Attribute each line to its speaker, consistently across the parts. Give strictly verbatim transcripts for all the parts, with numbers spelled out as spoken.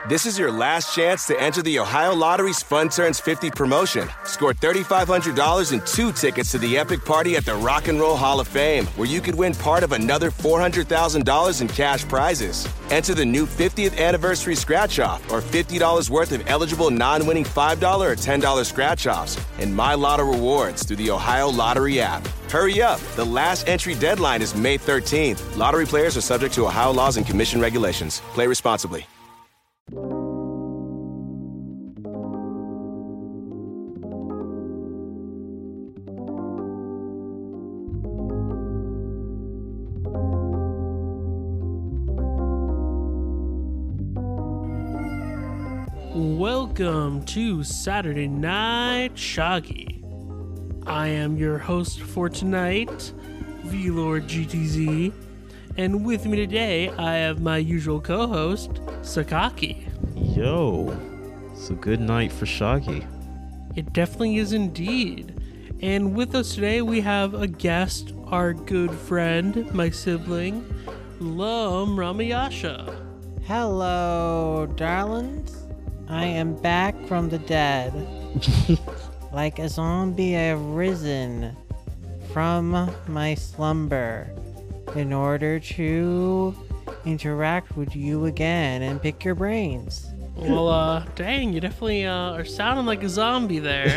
Speaker 1: This is your last chance to enter the Ohio Lottery's Fun Turns fifty promotion. Score three thousand five hundred dollars and two tickets to the epic party at the Rock and Roll Hall of Fame, where you could win part of another four hundred thousand dollars in cash prizes. Enter the new fiftieth anniversary scratch-off or fifty dollars worth of eligible non-winning five dollars or ten dollars scratch-offs and My Lotto rewards through the Ohio Lottery app. Hurry up. The last entry deadline is May thirteenth. Lottery players are subject to Ohio laws and commission regulations. Play responsibly.
Speaker 2: Welcome to Saturday Night Shogi. I am your host for tonight, V-Lord G T Z, and with me today I have my usual co-host, Sakaki.
Speaker 3: Yo, it's a good night for Shogi.
Speaker 2: It definitely is indeed. And with us today we have a guest, our good friend, my sibling, Lum Ramayasha.
Speaker 4: Hello, darlings. I am back from the dead. Like a zombie, I have risen from my slumber in order to interact with you again and pick your brains.
Speaker 2: Well, uh, dang, you definitely uh, are sounding like a zombie there.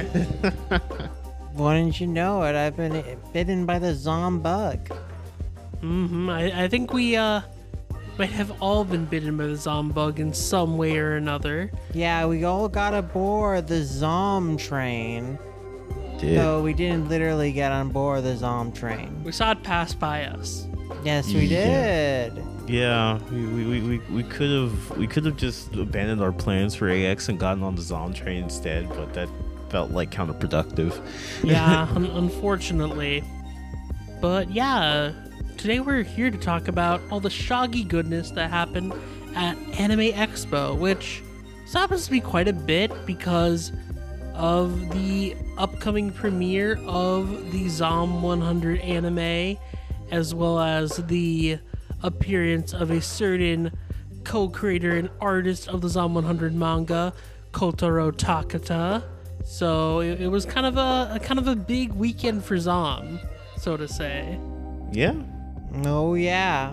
Speaker 4: Wouldn't you know it? I've been bitten by the zom bug.
Speaker 2: Mm-hmm. I, I think we, uh, might have all been bitten by the Zombug in some way or another.
Speaker 4: Yeah, we all got aboard the Zom train.
Speaker 3: Did.
Speaker 4: Though we didn't literally get on board the Zom train.
Speaker 2: We saw it pass by us.
Speaker 4: Yes, we
Speaker 3: Yeah.
Speaker 4: did.
Speaker 3: Yeah, we we, we, we could have we could have just abandoned our plans for A X and gotten on the Zom train instead, but that felt like counterproductive.
Speaker 2: Yeah, un- unfortunately. But yeah, today we're here to talk about all the Shogi goodness that happened at Anime Expo, which happens to be quite a bit because of the upcoming premiere of the Zom one hundred anime, as well as the appearance of a certain co-creator and artist of the Zom one hundred manga, Kotaro Takata. So it, it was kind of a, a kind of a big weekend for Zom, so to say.
Speaker 3: Yeah.
Speaker 4: Oh, yeah.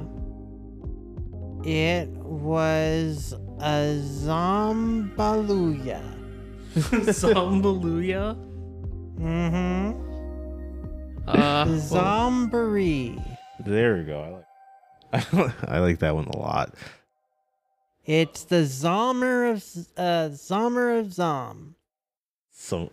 Speaker 4: It was a Zombaluya.
Speaker 2: Zombaluya?
Speaker 4: Mm-hmm.
Speaker 2: Uh, well,
Speaker 4: Zomboree.
Speaker 3: There we go. I like I like that one a lot.
Speaker 4: It's the Zomer of uh Zomer of Zom.
Speaker 3: So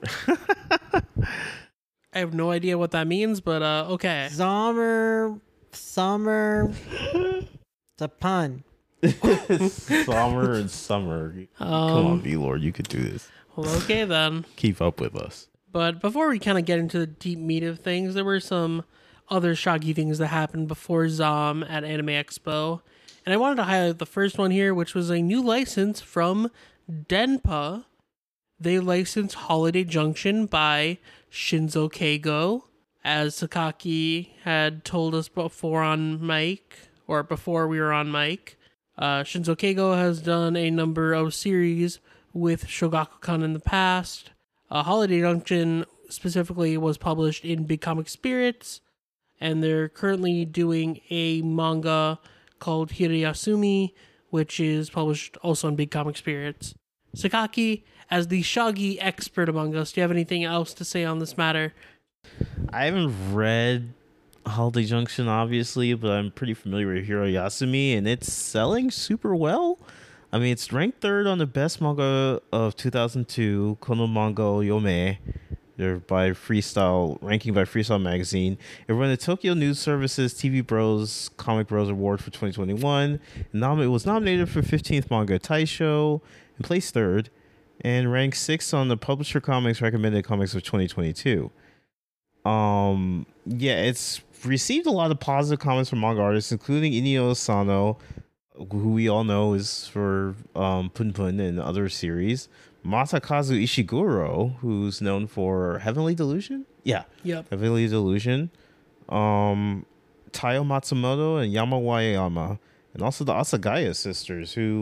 Speaker 2: I have no idea what that means, but uh, okay.
Speaker 4: Zomer Summer. It's a pun.
Speaker 3: summer and summer. Come on,
Speaker 2: Um,
Speaker 3: V-Lord, you could do this.
Speaker 2: well, okay then.
Speaker 3: Keep up with us.
Speaker 2: But before we kind of get into the deep meat of things, there were some other Shogi things that happened before Zom at Anime Expo. And I wanted to highlight the first one here, which was a new license from Denpa. They licensed Holiday Junction by Shinzo Keigo, as Sakaki had told us before on mic, or before we were on mic. Uh, Shinzo Keigo has done a number of series with Shogakukan in the past. Uh, Holiday Junction specifically was published in Big Comic Spirits, and they're currently doing a manga called Hirayasumi, which is published also in Big Comic Spirits. Sakaki, as the Shogi expert among us, do you have anything else to say on this matter?
Speaker 3: I haven't read Holiday Junction, obviously, but I'm pretty familiar with Hirayasumi, and it's selling super well. I mean, it's ranked third on the best manga of two thousand two, Kono Manga Yome. They're by Freestyle, ranking by Freestyle Magazine. It won the Tokyo News Service's T V Bros Comic Bros Award for twenty twenty-one. Nom- it was nominated for fifteenth Manga Taisho and placed third, and ranked sixth on the Publisher Comics Recommended Comics of twenty twenty-two. Um, yeah, it's received a lot of positive comments from manga artists, including Inio Asano, who we all know is for um, Pun Pun and other series. Masakazu Ishiguro, who's known for Heavenly Delusion. Yeah,
Speaker 2: Yep.
Speaker 3: Heavenly Delusion. Um, Taiyo Matsumoto and Yama Wayama, and also the Asagaya sisters, who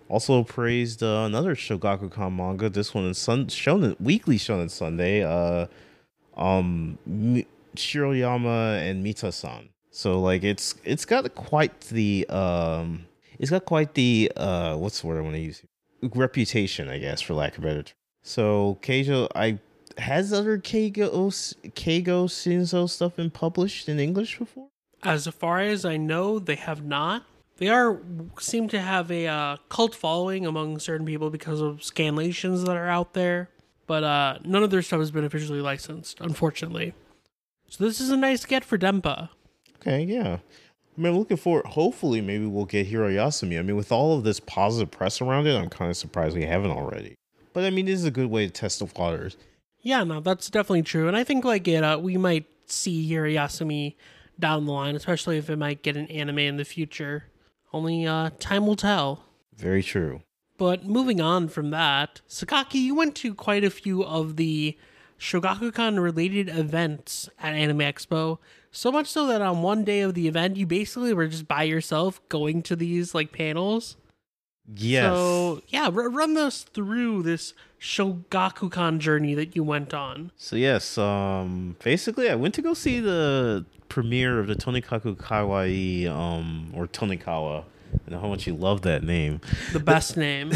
Speaker 3: Also praised uh, another Shogakukan manga. This one is Sun Shonen Weekly Shonen Sunday. Uh, um, Mi- Shiroyama and Mita-san. So like it's it's got quite the um it's got quite the uh what's the word I want to use here? Reputation, I guess, for lack of a better term. So Keijo, I has other Keigo Keigo Shinzo stuff been published in English before?
Speaker 2: As far as I know, they have not. They are seem to have a uh, cult following among certain people because of scanlations that are out there, but uh, none of their stuff has been officially licensed, unfortunately. So this is a nice get for Dempa.
Speaker 3: Okay, yeah. I mean, I'm looking forward. Hopefully, maybe we'll get Hiro Yasumi. I mean, with all of this positive press around it, I'm kind of surprised we haven't already. But I mean, this is a good way to test the waters.
Speaker 2: Yeah, no, that's definitely true, and I think like it, uh, we might see Hiro Yasumi down the line, especially if it might get an anime in the future. Only uh, time will tell.
Speaker 3: Very true.
Speaker 2: But moving on from that, Sakaki, you went to quite a few of the Shogakukan-related events at Anime Expo, so much so that on one day of the event, you basically were just by yourself going to these like panels.
Speaker 3: Yes.
Speaker 2: So, yeah, r- run us through this Shogakukan journey that you went on.
Speaker 3: So, yes, um, basically, I went to go see the premiere of the Tonikaku Kawaii, um, or Tonikawa. I know how much you love that name.
Speaker 2: The best name.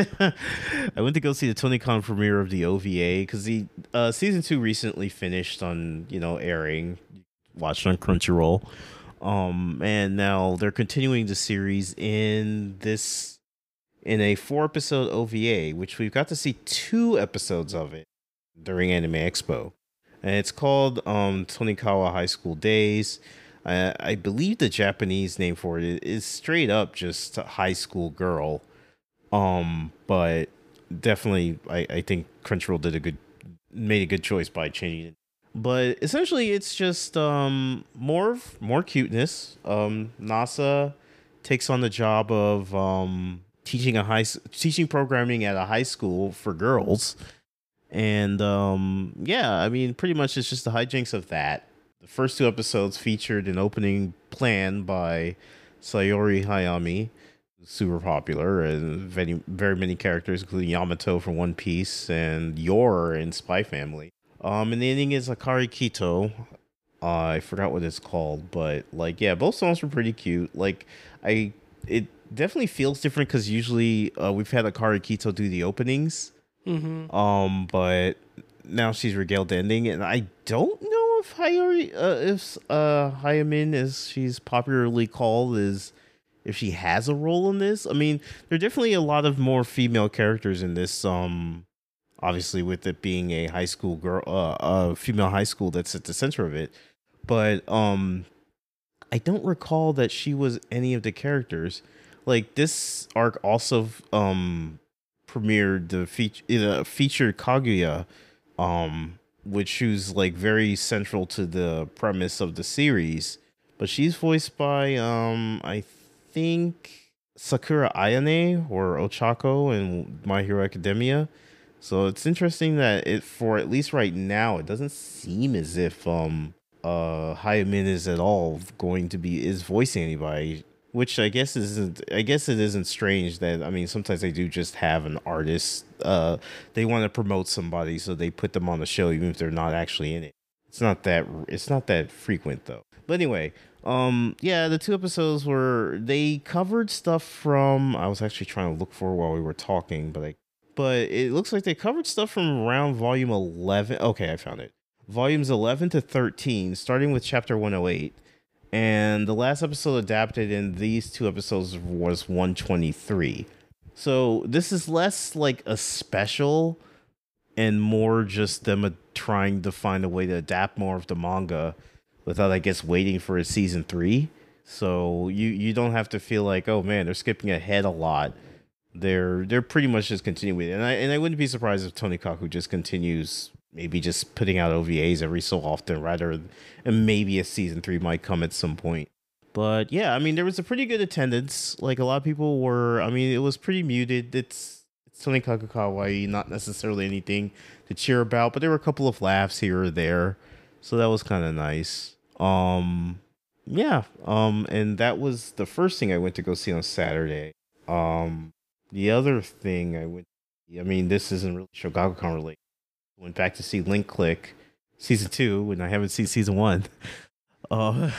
Speaker 3: I went to go see the TonyCon premiere of the O V A because the uh, season two recently finished on, you know, airing. Watched on Crunchyroll. Um, and now they're continuing the series in this... in a four episode O V A, which we've got to see two episodes of it during Anime Expo. And it's called um, Tonikawa High School Days. I, I believe the Japanese name for it is straight up just High School Girl. Um, but definitely, I, I think Crunchyroll did a good, made a good choice by changing it. But essentially, it's just um, more more cuteness. Um, NASA takes on the job of um, teaching a high teaching programming at a high school for girls, and um, yeah, I mean, pretty much it's just the hijinks of that. The first two episodes featured an opening plan by Sayori Hayami, super popular, and very very many characters, including Yamato from One Piece and Yor in Spy Family. Um, and the ending is Akari Kito. Uh, I forgot what it's called, but like, yeah, both songs were pretty cute. Like, I it definitely feels different because usually uh, we've had Akari Kito do the openings.
Speaker 2: Mm-hmm.
Speaker 3: Um, but now she's regaled the ending, and I don't know if Hayori, uh, if uh Hayamin, as she's popularly called, is if she has a role in this. I mean, there are definitely a lot of more female characters in this. Um. Obviously, with it being a high school girl, uh, a female high school that's at the center of it, but um, I don't recall that she was any of the characters. Like, this arc also um premiered the feature, uh, featured Kaguya, um, which was like very central to the premise of the series. But she's voiced by um, I think Sakura Ayane or Ochako in My Hero Academia. So it's interesting that it, for at least right now, it doesn't seem as if um uh Hayamin is at all going to be is voicing anybody, which I guess isn't. I guess it isn't strange that, I mean, sometimes they do just have an artist. Uh, they want to promote somebody, so they put them on the show even if they're not actually in it. It's not that. It's not that frequent though. But anyway, um, yeah, the two episodes were they covered stuff from. I was actually trying to look for while we were talking, but I. But it looks like they covered stuff from around volume eleven. Okay, I found it. Volumes eleven to thirteen, starting with chapter one oh eight. And the last episode adapted in these two episodes was one twenty-three. So this is less like a special and more just them trying to find a way to adapt more of the manga without, I guess, waiting for a season three. So you, you don't have to feel like, oh man, they're skipping ahead a lot. They're they're pretty much just continuing, and I and I wouldn't be surprised if Tonikaku just continues, maybe just putting out O V As every so often, rather, and maybe a season three might come at some point. But yeah, I mean, there was a pretty good attendance. Like, a lot of people were. I mean, it was pretty muted. It's it's Tonikaku Kawaii, not necessarily anything to cheer about, but there were a couple of laughs here or there, so that was kind of nice. Um, yeah. Um, and that was the first thing I went to go see on Saturday. Um. the other thing I went, I mean, this isn't really Shogakukan related. Went back to see Link Click season two when I haven't seen season one. Uh,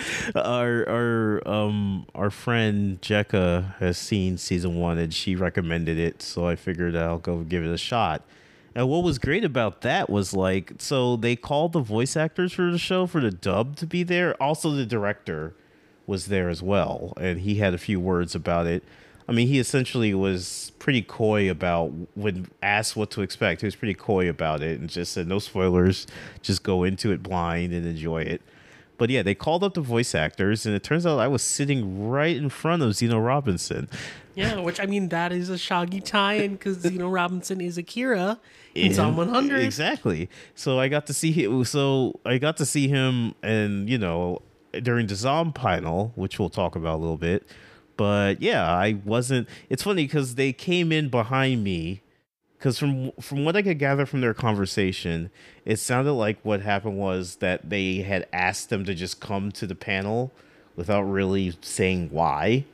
Speaker 3: our our um our friend Jekka has seen season one and she recommended it, so I figured I'll go give it a shot. And what was great about that was like, so they called the voice actors for the show for the dub to be there. Also, the director was there as well, and he had a few words about it. I mean, he essentially was pretty coy about when asked what to expect. He was pretty coy about it and just said no spoilers, just go into it blind and enjoy it. But yeah, they called up the voice actors, and it turns out I was sitting right in front of Zeno Robinson.
Speaker 2: Yeah, which I mean, that is a Shaggy tie-in because Zeno Robinson is Akira in
Speaker 3: And-
Speaker 2: Zom one hundred.
Speaker 3: Exactly. So I got to see him. So I got to see him, and you know, during the Zom panel, which we'll talk about a little bit. But yeah, I wasn't. It's funny because they came in behind me. Because from from what I could gather from their conversation, it sounded like what happened was that they had asked them to just come to the panel without really saying why.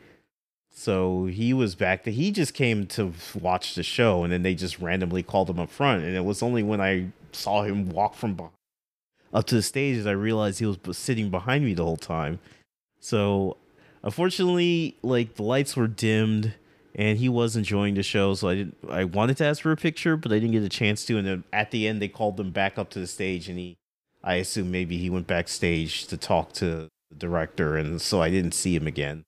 Speaker 3: So he was back there. He just came to watch the show, and then they just randomly called him up front. And it was only when I saw him walk from behind, up to the stage that I realized he was sitting behind me the whole time. So unfortunately, like the lights were dimmed. And he was enjoying the show, so I didn't. I wanted to ask for a picture, but I didn't get a chance to. And then at the end, they called him back up to the stage, and he, I assume maybe he went backstage to talk to the director, and so I didn't see him again.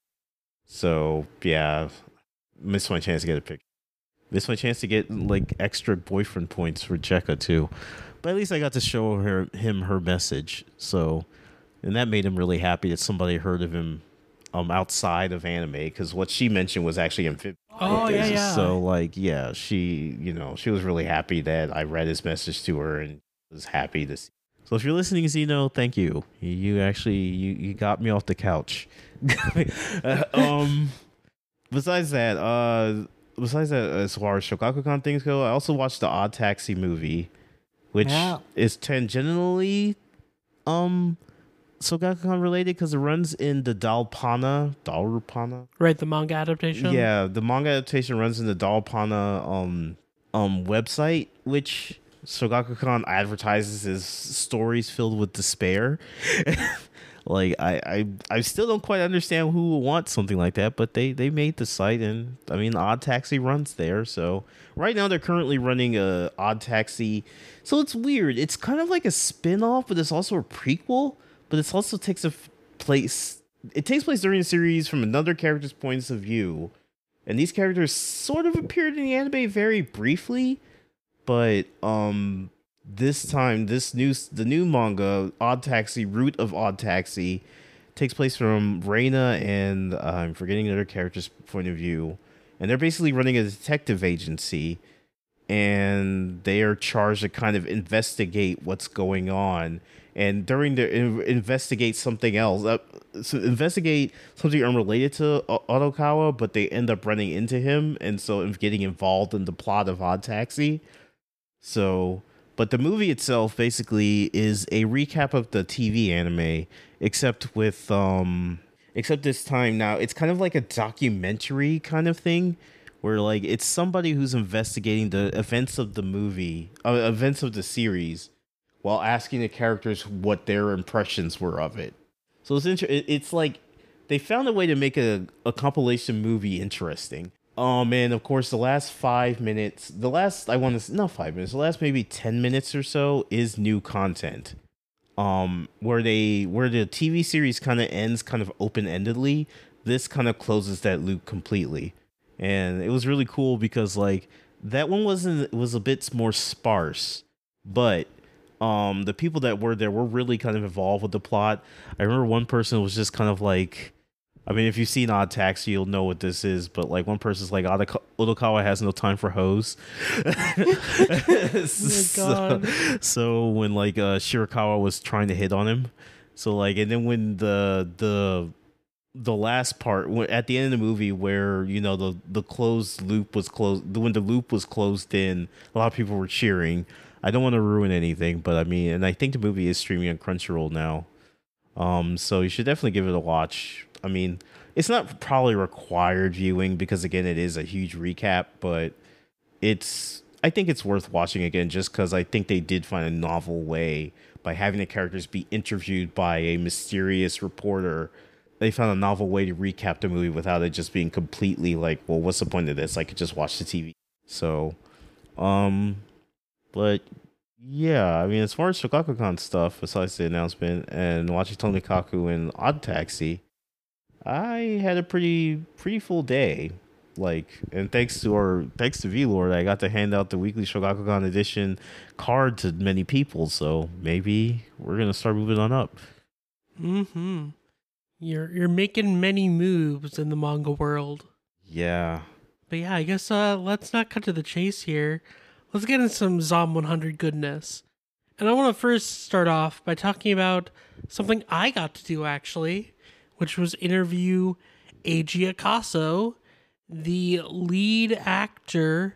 Speaker 3: So yeah, missed my chance to get a picture. Missed my chance to get like extra boyfriend points for Jekka too, but at least I got to show her him her message. So, and that made him really happy that somebody heard of him. Um, outside of anime, because what she mentioned was actually amphibious.
Speaker 2: Oh, yeah, yeah.
Speaker 3: So, like, yeah, she, you know, she was really happy that I read his message to her and was happy to see. So, if you're listening, Zeno, thank you. You, you actually, you, you got me off the couch. uh, um, besides that, uh, besides that, as far as Shogakukan things go, I also watched the Odd Taxi movie, which
Speaker 4: Yeah.
Speaker 3: is tangentially, um. Shogakukan related because it runs in the Dalpana, Dalrupana.
Speaker 2: Right, the manga adaptation.
Speaker 3: Yeah, the manga adaptation runs in the Dalpana um um website, which Shogakukan advertises as stories filled with despair. Like I, I I still don't quite understand who would want something like that, but they they made the site, and I mean Odd Taxi runs there. So right now they're currently running a Odd Taxi. So it's weird. It's kind of like a spin-off, but it's also a prequel. But it also takes a f- place. It takes place during the series from another character's points of view, and these characters sort of appeared in the anime very briefly. But um, this time, this new the new manga, Odd Taxi, Root of Odd Taxi, takes place from Reina and uh, I'm forgetting another character's point of view, and they're basically running a detective agency, and they are charged to kind of investigate what's going on. And during the in, investigate something else, uh, so investigate something unrelated to o- Otokawa, but they end up running into him, and so getting involved in the plot of Odd Taxi. So, but the movie itself basically is a recap of the T V anime, except with um, except this time now it's kind of like a documentary kind of thing, where like it's somebody who's investigating the events of the movie, uh, events of the series, while asking the characters what their impressions were of it. So it's inter- it's like they found a way to make a, a compilation movie interesting. Oh man, of course, the last five minutes, the last, I want to, not five minutes, the last maybe ten minutes or so is new content. Um, where they, where the T V series kind of ends kind of open-endedly, this kind of closes that loop completely. And it was really cool because like, that one wasn't, it was a bit more sparse, but Um, the people that were there were really kind of involved with the plot. I remember one person was just kind of like, I mean, if you've seen Odd Taxi, you'll know what this is, but like one person's like, Otoka- Otokawa has no time for hoes.
Speaker 2: Oh
Speaker 3: so,
Speaker 2: God.
Speaker 3: so when like uh, Shirakawa was trying to hit on him, so like, and then when the the the last part when, at the end of the movie where you know the the closed loop was closed, when the loop was closed in, a lot of people were cheering. I don't want to ruin anything, but I mean, and I think the movie is streaming on Crunchyroll now. Um, so you should definitely give it a watch. I mean, it's not probably required viewing because again, it is a huge recap, but it's I think it's worth watching again just because I think they did find a novel way by having the characters be interviewed by a mysterious reporter. They found a novel way to recap the movie without it just being completely like, well, what's the point of this? I could just watch the T V. So, um, but yeah, I mean, as far as Shogakukan stuff, besides the announcement and watching Tony Kaku and Odd Taxi, I had a pretty pretty full day. Like, and thanks to our thanks to V-Lord, I got to hand out the weekly Shogakukan edition card to many people. So maybe we're gonna start moving on up.
Speaker 2: Mm-hmm. You're you're making many moves in the manga world.
Speaker 3: Yeah.
Speaker 2: But yeah, I guess uh, let's not cut to the chase here. Let's get into some Zom one hundred goodness. And I want to first start off by talking about something I got to do, actually, which was interview Eiji Akaso, the lead actor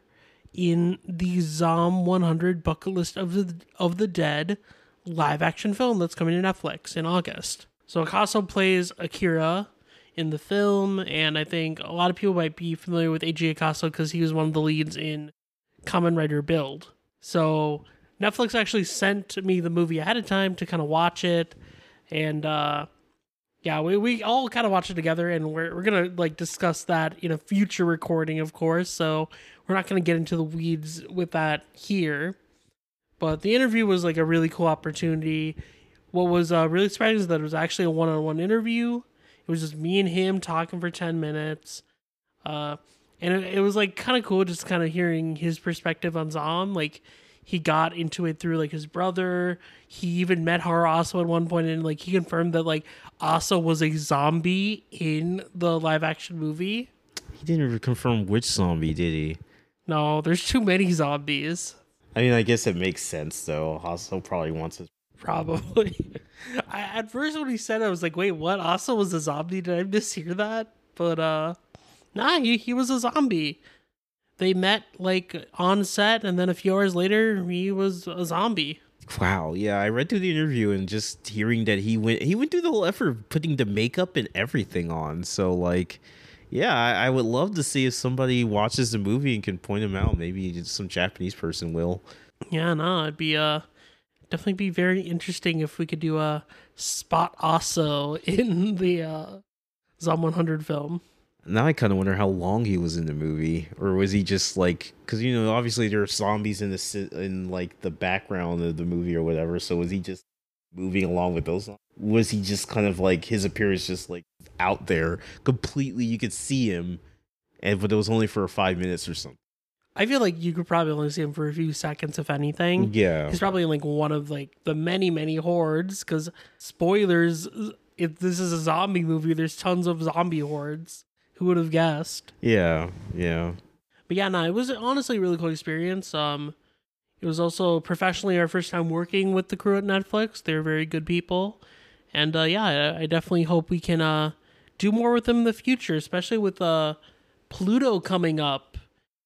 Speaker 2: in the Zom one hundred Bucket List of the, of the Dead live-action film that's coming to Netflix in August. So Akaso plays Akira in the film, and I think a lot of people might be familiar with Eiji Akaso because he was one of the leads in Kamen Rider Build. So Netflix actually sent me the movie ahead of time to kind of watch it, and uh, yeah, we, we all kind of watched it together, and we're we're gonna like discuss that in a future recording, of course. So we're not gonna get into the weeds with that here. But the interview was like a really cool opportunity. What was uh, really surprising is that it was actually a one-on-one interview. It was just me and him talking for ten minutes. Uh, and it, it was like kind of cool just kind of hearing his perspective on Zom. Like, he got into it through like his brother. He even met Haru Asa at one point, and like he confirmed that like Asa was a zombie in the live action movie.
Speaker 3: He didn't even confirm which zombie, did he?
Speaker 2: No, there's too many zombies.
Speaker 3: I mean, I guess it makes sense though. Asa probably wants his.
Speaker 2: Probably. I, at first when he said it, I was like, wait, what? Asa was a zombie? Did I mishear that? But uh nah, he, he was a zombie. They met like on set, and then a few hours later he was a zombie.
Speaker 3: Wow, yeah, I read through the interview and just hearing that he went he went through the whole effort of putting the makeup and everything on. So like, yeah, I, I would love to see if somebody watches the movie and can point him out. Maybe some Japanese person will.
Speaker 2: Yeah, no, it'd be uh definitely be very interesting if we could do a spot Aso in the uh Zom one hundred film.
Speaker 3: Now I kind of wonder how long he was in the movie, or was he just like, because you know obviously there are zombies in the in like the background of the movie or whatever. So was he just moving along with those? Was he just kind of like his appearance just like out there completely? You could see him, and but it was only for five minutes or something.
Speaker 2: I feel like you could probably only see him for a few seconds, if anything.
Speaker 3: Yeah,
Speaker 2: he's probably in like one of like the many many hordes. Because spoilers, if this is a zombie movie, there's tons of zombie hordes. Who would have guessed?
Speaker 3: Yeah, yeah.
Speaker 2: But yeah, no, it was honestly a really cool experience. Um, it was also professionally our first time working with the crew at Netflix. They're very good people, and uh, yeah, I, I definitely hope we can uh do more with them in the future, especially with uh Pluto coming up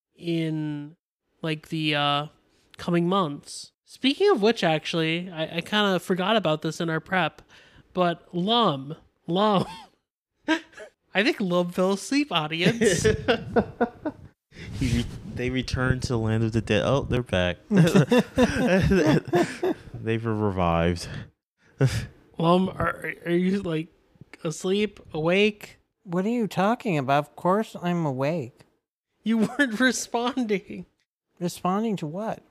Speaker 2: in like the uh coming months. Speaking of which, actually, I, I kind of forgot about this in our prep, but Lum, Lum. I think Lum fell asleep, audience.
Speaker 3: he re- they returned to the land of the dead. Oh, they're back. They've revived.
Speaker 2: Lum, are, are you like asleep, awake?
Speaker 4: What are you talking about? Of course I'm awake.
Speaker 2: You weren't responding.
Speaker 4: Responding to what?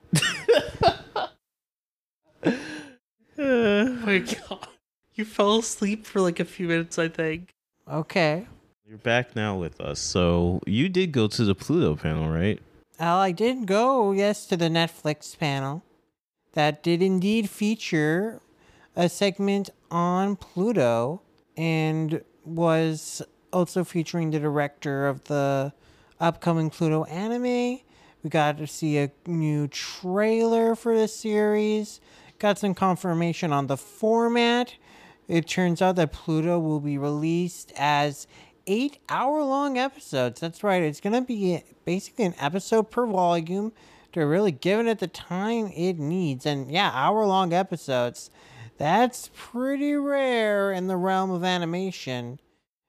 Speaker 2: Oh my god. You fell asleep for like a few minutes, I think.
Speaker 4: Okay.
Speaker 3: You're back now with us. So you did go to the Pluto panel, right?
Speaker 4: Well, I did go, yes, to the Netflix panel. That did indeed feature a segment on Pluto and was also featuring the director of the upcoming Pluto anime. We got to see a new trailer for the series. Got some confirmation on the format. It turns out that Pluto will be released as eight hour-long episodes. That's right. It's going to be basically an episode per volume. They're really giving it the time it needs. And yeah, hour-long episodes. That's pretty rare in the realm of animation.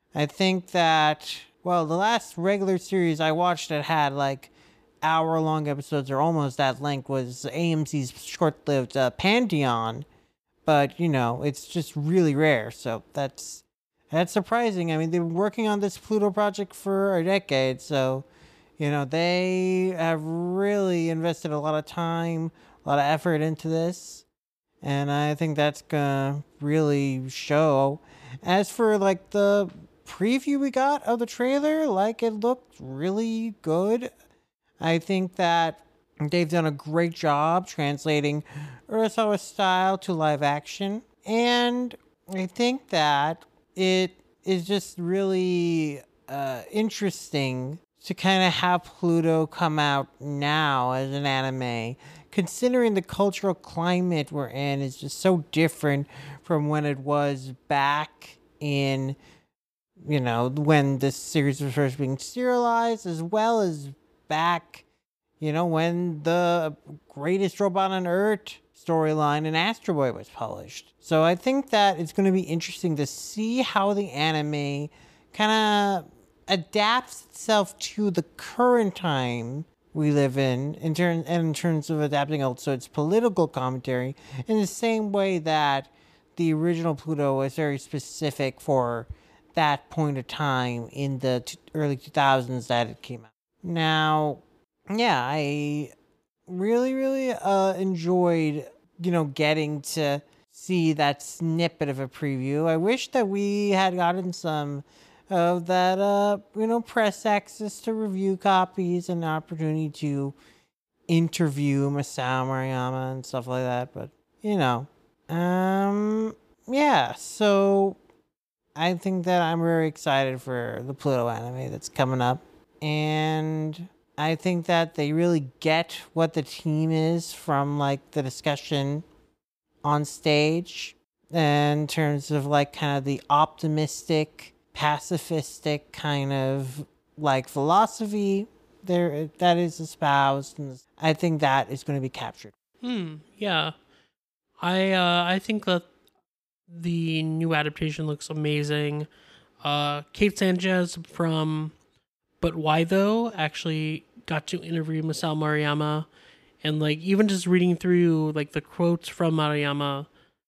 Speaker 4: I think that, well, the last regular series I watched that had like hour-long episodes or almost that length was A M C's short-lived uh, Pantheon. But, you know, it's just really rare. So that's that's surprising. I mean, they've been working on this Pluto project for a decade. So, you know, they have really invested a lot of time, a lot of effort into this. And I think that's going to really show. As for, like, the preview we got of the trailer, like, it looked really good. I think that they've done a great job translating Urasawa's style to live action. And I think that it is just really uh, interesting to kind of have Pluto come out now as an anime, considering the cultural climate we're in is just so different from when it was back in, you know, when this series was first being serialized, as well as back, you know, when the Greatest Robot on Earth storyline in Astro Boy was published. So I think that it's going to be interesting to see how the anime kind of adapts itself to the current time we live in, in turn, and in terms of adapting also its political commentary, in the same way that the original Pluto was very specific for that point of time in the t- early two thousands that it came out. Now, yeah, I really, really uh, enjoyed, you know, getting to see that snippet of a preview. I wish that we had gotten some of that, uh, you know, press access to review copies and opportunity to interview Masao Maruyama and stuff like that. But, you know, um, yeah, so I think that I'm very excited for the Pluto anime that's coming up. And I think that they really get what the team is from, like, the discussion on stage in terms of, like, kind of the optimistic, pacifistic kind of, like, philosophy there that is espoused. And I think that is going to be captured.
Speaker 2: Hmm, yeah. I, uh, I think that the new adaptation looks amazing. Uh, Kate Sanchez from But Why Though actually got to interview Masao Maruyama, and like even just reading through like the quotes from Maruyama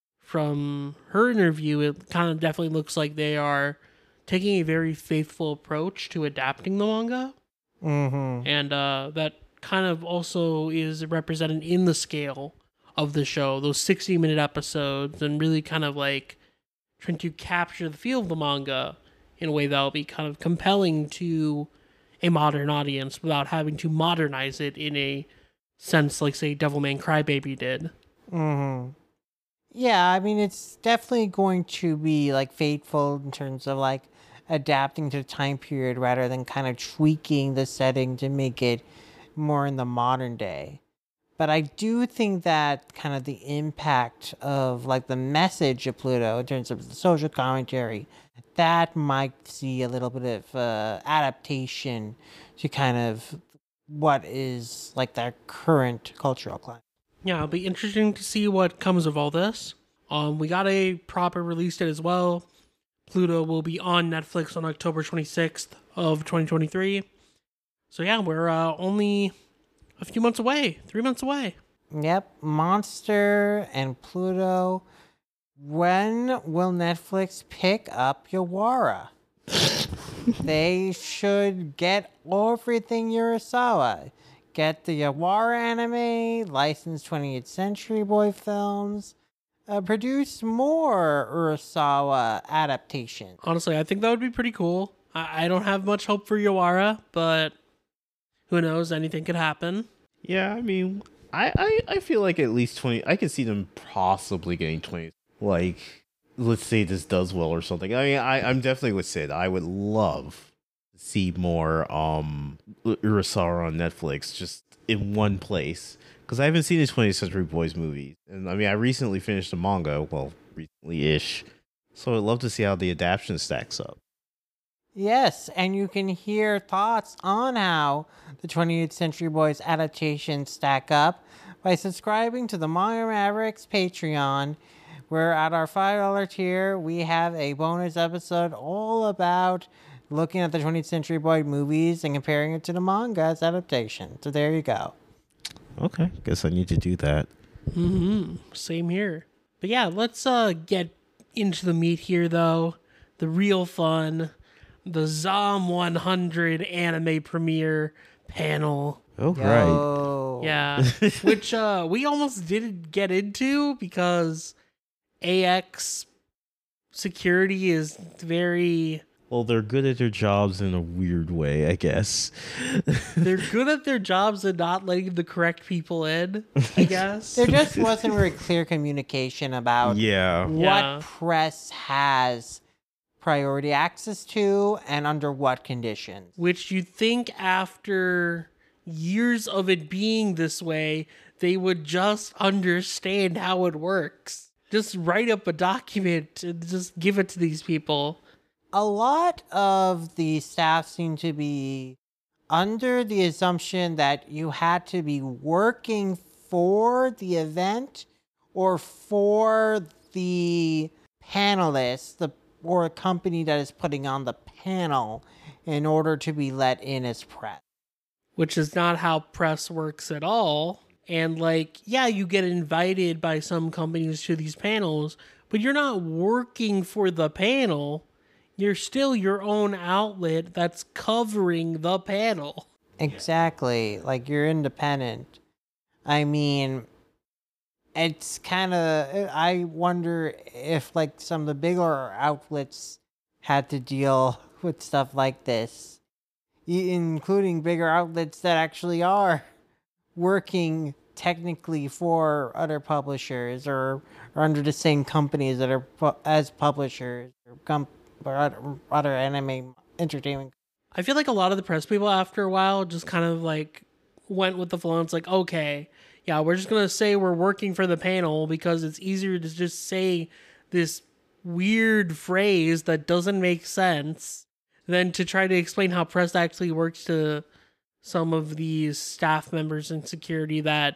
Speaker 2: from her interview, it kind of definitely looks like they are taking a very faithful approach to adapting the manga.
Speaker 4: Mm-hmm.
Speaker 2: And uh, that kind of also is represented in the scale of the show, those sixty minute episodes, and really kind of like trying to capture the feel of the manga in a way that'll be kind of compelling to a modern audience without having to modernize it in a sense like, say, Devilman Crybaby did.
Speaker 4: Mm-hmm. Yeah, I mean, it's definitely going to be, like, faithful in terms of, like, adapting to the time period rather than kind of tweaking the setting to make it more in the modern day. But I do think that kind of the impact of, like, the message of Pluto in terms of the social commentary, that might see a little bit of uh, adaptation to kind of what is, like, their current cultural climate.
Speaker 2: Yeah, it'll be interesting to see what comes of all this. Um, we got a proper release date as well. Pluto will be on Netflix on October twenty-sixth of twenty twenty-three. So yeah, we're uh, only a few months away, three months away.
Speaker 4: Yep, Monster and Pluto. When will Netflix pick up Yawara? They should get everything Urasawa. Get the Yawara anime, license twentieth Century Boy films, uh, produce more Urasawa adaptations.
Speaker 2: Honestly, I think that would be pretty cool. I, I don't have much hope for Yawara, but who knows? Anything could happen.
Speaker 3: Yeah, I mean, I, I, I feel like at least twenty. I could see them possibly getting twenty. Like, let's say this does well or something. I mean, I, I'm definitely with Sid. I would love to see more um Urasawa on Netflix just in one place. Because I haven't seen the twentieth Century Boys movies. And I mean, I recently finished the manga. Well, recently-ish. So I'd love to see how the adaptation stacks up.
Speaker 4: Yes, and you can hear thoughts on how the twentieth Century Boys adaptations stack up by subscribing to the Manga Mavericks Patreon, we're at our five dollar tier. We have a bonus episode all about looking at the twentieth Century Boy movies and comparing it to the manga's adaptation. So there you go.
Speaker 3: Okay, guess I need to do that.
Speaker 2: Mm-hmm. Same here. But yeah, let's uh get into the meat here, though. The real fun. The Zom one hundred anime premiere panel.
Speaker 3: Oh, right.
Speaker 4: Yo.
Speaker 2: Yeah. Which uh we almost didn't get into because A X security is very...
Speaker 3: Well, they're good at their jobs in a weird way, I guess.
Speaker 2: They're good at their jobs and not letting the correct people in, I guess.
Speaker 4: There just wasn't very clear communication about
Speaker 3: Yeah.
Speaker 4: what
Speaker 2: Yeah.
Speaker 4: press has priority access to and under what conditions.
Speaker 2: Which you'd think after years of it being this way, they would just understand how it works. Just write up a document and just give it to these people.
Speaker 4: A lot of the staff seem to be under the assumption that you had to be working for the event or for the panelists, the or a company that is putting on the panel in order to be let in as press.
Speaker 2: Which is not how press works at all. And like, yeah, you get invited by some companies to these panels, but you're not working for the panel. You're still your own outlet that's covering the panel.
Speaker 4: Exactly. Like, you're independent. I mean, it's kind of, I wonder if, like, some of the bigger outlets had to deal with stuff like this, e- including bigger outlets that actually are working technically for other publishers or, or under the same companies that are pu- as publishers or, com- or other, other anime entertainment.
Speaker 2: I feel like a lot of the press people after a while just kind of like went with the flow. It's like, okay, yeah, we're just going to say we're working for the panel because it's easier to just say this weird phrase that doesn't make sense than to try to explain how press actually works to some of these staff members in security that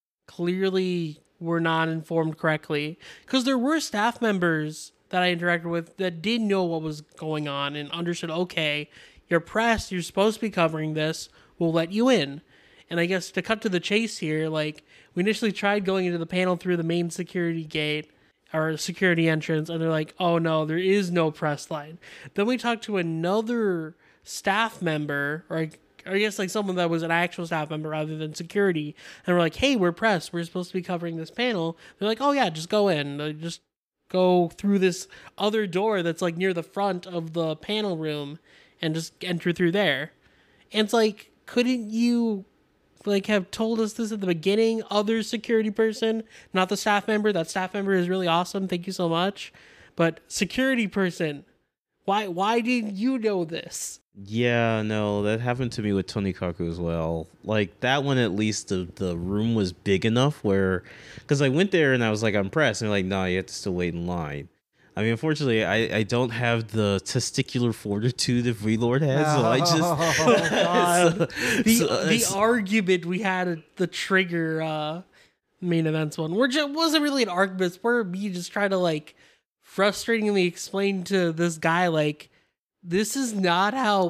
Speaker 2: clearly were not informed correctly. Because there were staff members that I interacted with that did know what was going on and understood, okay, you're press, you're supposed to be covering this, we'll let you in. And I guess to cut to the chase here, like, we initially tried going into the panel through the main security gate, or security entrance, and they're like, oh no, there is no press line. Then we talked to another staff member, or I, or I guess like someone that was an actual staff member rather than security, and we're like, hey, we're press, we're supposed to be covering this panel. They're like, oh yeah, just go in, uh, just go through this other door that's like near the front of the panel room, and just enter through there. And it's like, couldn't you like have told us this at the beginning? Other security person, not the staff member. That staff member is really awesome. Thank you so much. But security person, why why didn't you know this?
Speaker 3: Yeah, no, that happened to me with Tonikaku as well. Like, that one, at least the, the room was big enough where, because I went there and I was like, I'm pressed, and they're like, no, you have to still wait in line. I mean, unfortunately, I, I don't have the testicular fortitude that Relord has, so I just...
Speaker 2: Oh, God. the
Speaker 3: so-
Speaker 2: the
Speaker 3: so-
Speaker 2: argument we had at the Trigger uh, main events one, which it wasn't really an argument, it's where me just trying to, like, frustratingly explain to this guy, like, this is not how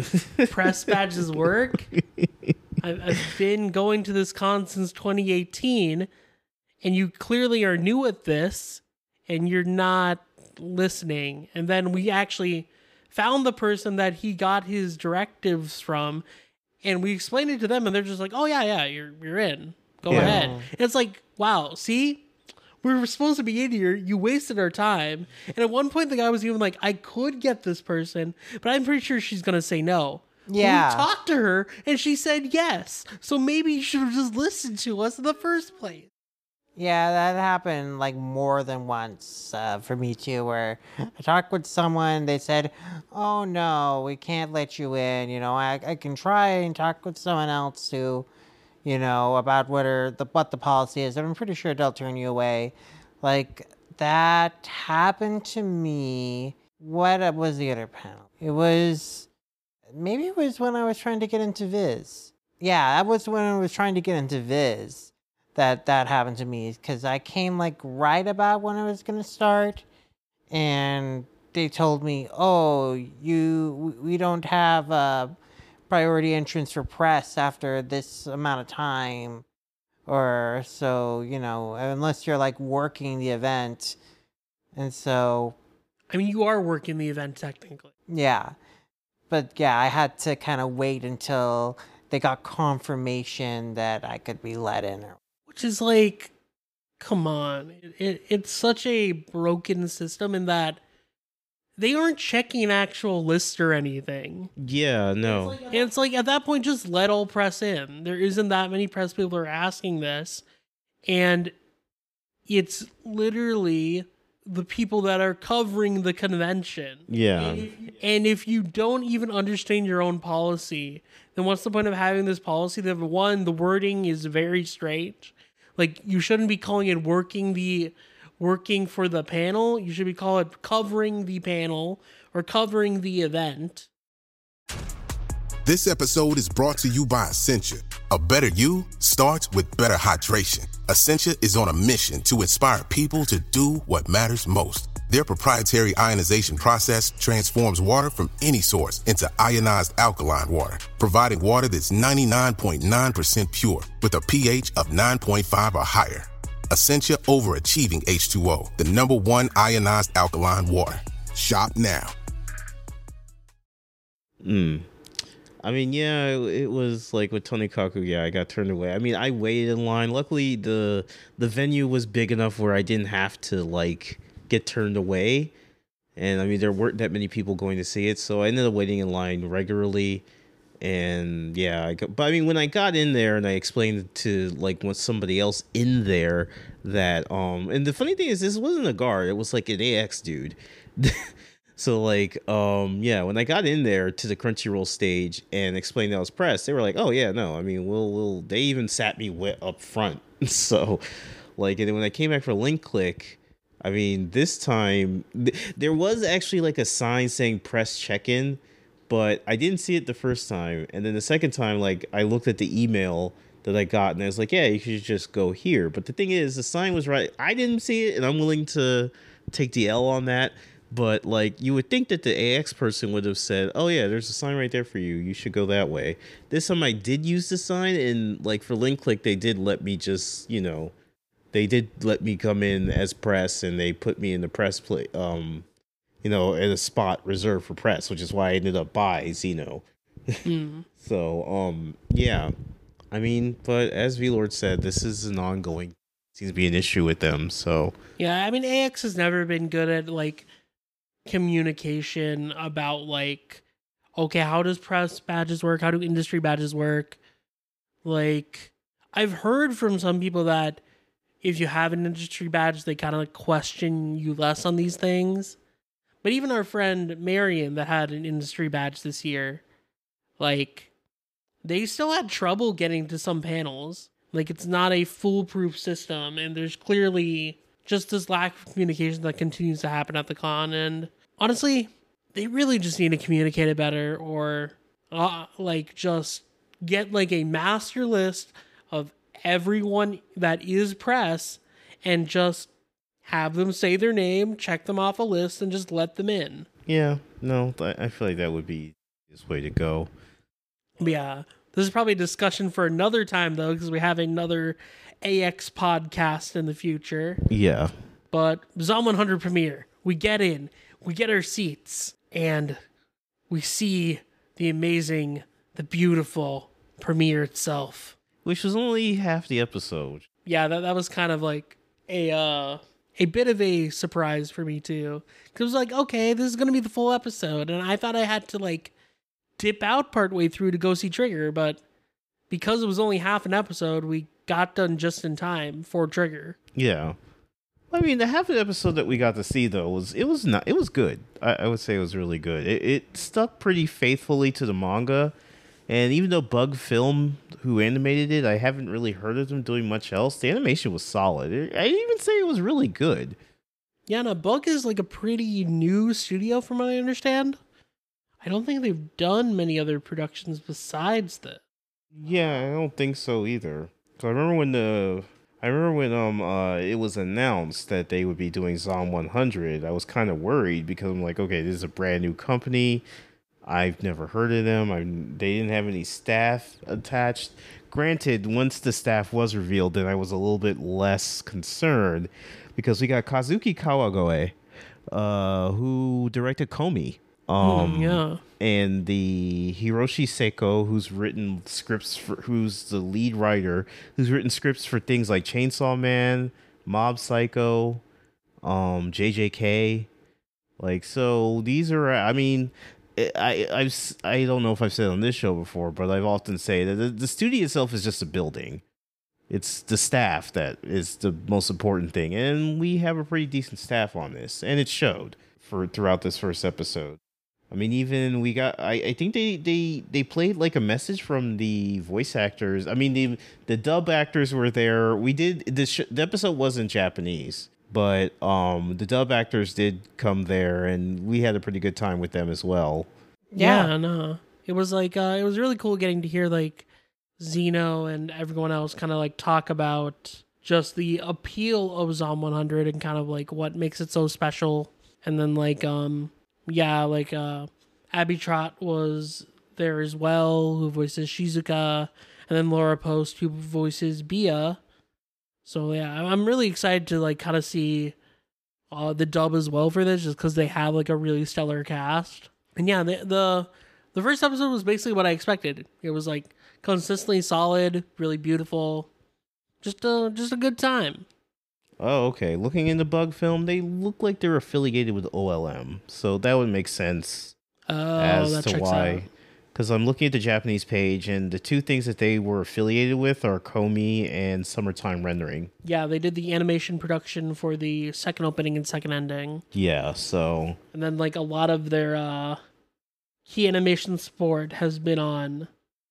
Speaker 2: press badges work. I've, I've been going to this con since twenty eighteen, and you clearly are new at this, and you're not listening. And then we actually found the person that he got his directives from, and we explained it to them, and they're just like, oh yeah, yeah, you're you're in. Go
Speaker 3: Yeah.
Speaker 2: ahead. And it's like, wow, see? We were supposed to be in here. You wasted our time. And at one point, the guy was even like, I could get this person, but I'm pretty sure she's going to say no.
Speaker 4: Yeah.
Speaker 2: We talked to her, and she said yes. So maybe you should have just listened to us in the first place.
Speaker 4: Yeah, that happened like more than once uh, for me too, where I talked with someone, they said, oh no, we can't let you in. You know, I, I can try and talk with someone else too, you know, about whether the what the policy is. I'm pretty sure they'll turn you away. Like, that happened to me. What was the other panel? It was, maybe it was when I was trying to get into Viz. Yeah, that was when I was trying to get into Viz. that that happened to me, because I came like right about when it was going to start, and they told me, oh, you we don't have a priority entrance for press after this amount of time, or so, you know, unless you're like working the event. And so,
Speaker 2: I mean, you are working the event technically.
Speaker 4: yeah. But yeah, I had to kind of wait until they got confirmation that I could be let in.
Speaker 2: Which is like, come on. It, it, it's such a broken system in that they aren't checking actual lists or anything.
Speaker 3: Yeah, no.
Speaker 2: And it's like, at that point, just let all press in. There isn't that many press people who are asking this. And it's literally the people that are covering the convention.
Speaker 3: Yeah.
Speaker 2: And if, and if you don't even understand your own policy, then what's the point of having this policy? That one, the wording is very strange. Like, you shouldn't be calling it working the working for the panel. You should be calling it covering the panel or covering the event.
Speaker 5: This episode is brought to you by Essentia. A better you starts with better hydration. Essentia is on a mission to inspire people to do what matters most. Their proprietary ionization process transforms water from any source into ionized alkaline water, providing water that's ninety-nine point nine percent pure with a pH of nine point five or higher. Essentia overachieving H two O, the number one ionized alkaline water. Shop now.
Speaker 3: Hmm. I mean, yeah, it, it was like with Tony Kaku, yeah, I got turned away. I mean, I waited in line. Luckily, the the venue was big enough where I didn't have to, like, get turned away. And, I mean, there weren't that many people going to see it, so I ended up waiting in line regularly. And, yeah, I got, but, I mean, when I got in there and I explained to, like, when somebody else in there that, um, and the funny thing is, this wasn't a guard. It was, like, an A X dude. So, like, um, yeah, when I got in there to the Crunchyroll stage and explained that I was press, they were like, oh, yeah, no, I mean, we'll, we'll, they even sat me wet up front. So, like, and then when I came back for Link Click, I mean, this time, th- there was actually, like, a sign saying press check-in, but I didn't see it the first time. And then the second time, like, I looked at the email that I got, and I was like, yeah, you should just go here. But the thing is, the sign was right. I didn't see it, and I'm willing to take the L on that. But, like, you would think that the A X person would have said, oh, yeah, there's a sign right there for you. You should go that way. This time I did use the sign, and, like, for Link Click, they did let me just, you know, they did let me come in as press, and they put me in the press play, um, you know, at a spot reserved for press, which is why I ended up by Xeno. Mm. So, um, yeah. I mean, but as V-Lord said, this is an ongoing, seems to be an issue with them, so.
Speaker 2: Yeah, I mean, A X has never been good at, like, communication about, like, okay, how does press badges work? How do industry badges work? Like, I've heard from some people that if you have an industry badge, they kind of like question you less on these things. But even our friend Marion that had an industry badge this year, like, they still had trouble getting to some panels. Like, it's not a foolproof system, and there's clearly just this lack of communication that continues to happen at the con. And honestly, they really just need to communicate it better, or uh, like just get like a master list of everyone that is press and just have them say their name, check them off a list, and just let them in.
Speaker 3: Yeah, no, I feel like that would be the way to go.
Speaker 2: Yeah, this is probably a discussion for another time, though, because we have another A X podcast in the future.
Speaker 3: Yeah.
Speaker 2: But Zom one hundred premiere, we get in, we get our seats, and we see the amazing, the beautiful premiere itself.
Speaker 3: Which was only half the episode.
Speaker 2: Yeah, that, that was kind of like a uh, a bit of a surprise for me, too. Because it was like, okay, this is going to be the full episode, and I thought I had to, like, dip out partway through to go see Trigger, but because it was only half an episode, we got done just in time for Trigger.
Speaker 3: Yeah. I mean, the half of the episode that we got to see, though, was it was not it was good. I, I would say it was really good. It, it stuck pretty faithfully to the manga, and even though Bug Film, who animated it, I haven't really heard of them doing much else. The animation was solid. It, I didn't even say it was really good.
Speaker 2: Yeah, no, Bug is like a pretty new studio, from what I understand. I don't think they've done many other productions besides this.
Speaker 3: Yeah, I don't think so either. So I remember when the I remember when um uh it was announced that they would be doing Zom one hundred. I was kind of worried because I'm like, okay, this is a brand new company. I've never heard of them. I they didn't have any staff attached. Granted, once the staff was revealed, then I was a little bit less concerned because we got Kazuki Kawagoe, uh, who directed Komi. Um,
Speaker 2: Mm, yeah.
Speaker 3: And the Hiroshi Seiko, who's written scripts for, who's the lead writer, who's written scripts for things like Chainsaw Man, Mob Psycho, um, J J K. Like, so these are, I mean, I I've I don't know if I've said on this show before, but I've often said that the, the studio itself is just a building. It's the staff that is the most important thing, and we have a pretty decent staff on this, and it showed for throughout this first episode. I mean, even we got. I, I think they, they, they played like a message from the voice actors. I mean, the the dub actors were there. We did the sh- the episode was in Japanese, but um the dub actors did come there, and we had a pretty good time with them as well.
Speaker 2: Yeah,
Speaker 4: Yeah.
Speaker 2: no. It was like uh, it was really cool getting to hear like Zeno and everyone else kind of like talk about just the appeal of Zom one hundred and kind of like what makes it so special. And then like um yeah, like uh Abby Trott was there as well, who voices Shizuka, and then Laura Post, who voices Bia. So yeah, I'm I'm really excited to like kind of see uh the dub as well for this, just because they have like a really stellar cast. And yeah, the the the first episode was basically what I expected. It was like consistently solid, really beautiful, just a just a good time.
Speaker 3: Oh, okay. Looking into Bug Film, they look like they're affiliated with O L M, so that would make sense
Speaker 2: Oh,
Speaker 3: as
Speaker 2: that
Speaker 3: to
Speaker 2: checks
Speaker 3: why.
Speaker 2: out.
Speaker 3: Because I'm looking at the Japanese page, and the two things that they were affiliated with are Komi and Summertime Rendering.
Speaker 2: Yeah, they did the animation production for the second opening and second ending,
Speaker 3: Yeah, so
Speaker 2: and then like a lot of their uh, key animation support has been on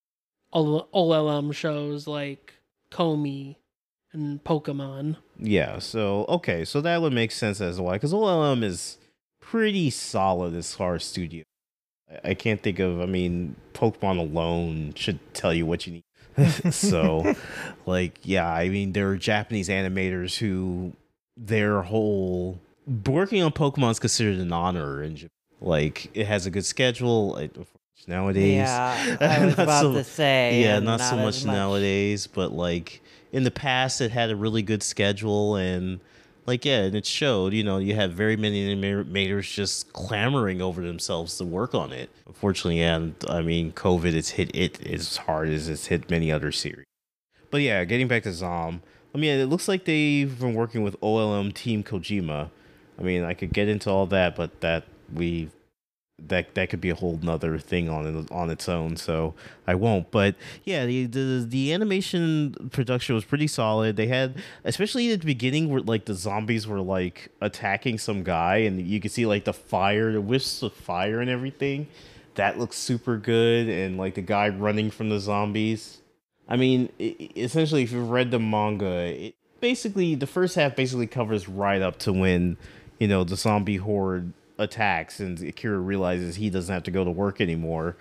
Speaker 2: O L M shows like Komi and Pokemon.
Speaker 3: yeah, so okay, so that would make sense as why. Because O L M is pretty solid as far as studio. I I can't think of. I mean, Pokemon alone should tell you what you need. So, like, yeah, I mean, there are Japanese animators who their whole working on Pokemon is considered an honor, and like it has a good schedule. Like, nowadays,
Speaker 4: Yeah, I was
Speaker 3: Not
Speaker 4: about
Speaker 3: so-
Speaker 4: to say.
Speaker 3: yeah,
Speaker 4: and
Speaker 3: not, so
Speaker 4: as
Speaker 3: much, nowadays, but like in the past, it had a really good schedule, and like yeah, and it showed. You know, you had very many animators just clamoring over themselves to work on it. Unfortunately, and I mean, COVID has hit it as hard as it's hit many other series. But yeah, getting back to Zom, I mean, it looks like they've been working with O L M Team Kojima. I mean, I could get into all that, but that we that that could be a whole nother thing on it, on its own, so I won't. But yeah, the, the the animation production was pretty solid. They had, especially at the beginning, where like the zombies were like attacking some guy, and you could see like the fire, the wisps of fire and everything. That looks super good, and like the guy running from the zombies. I mean, it, essentially, if you've read the manga, it basically the first half basically covers right up to when, you know, the zombie horde attacks and Akira realizes he doesn't have to go to work anymore,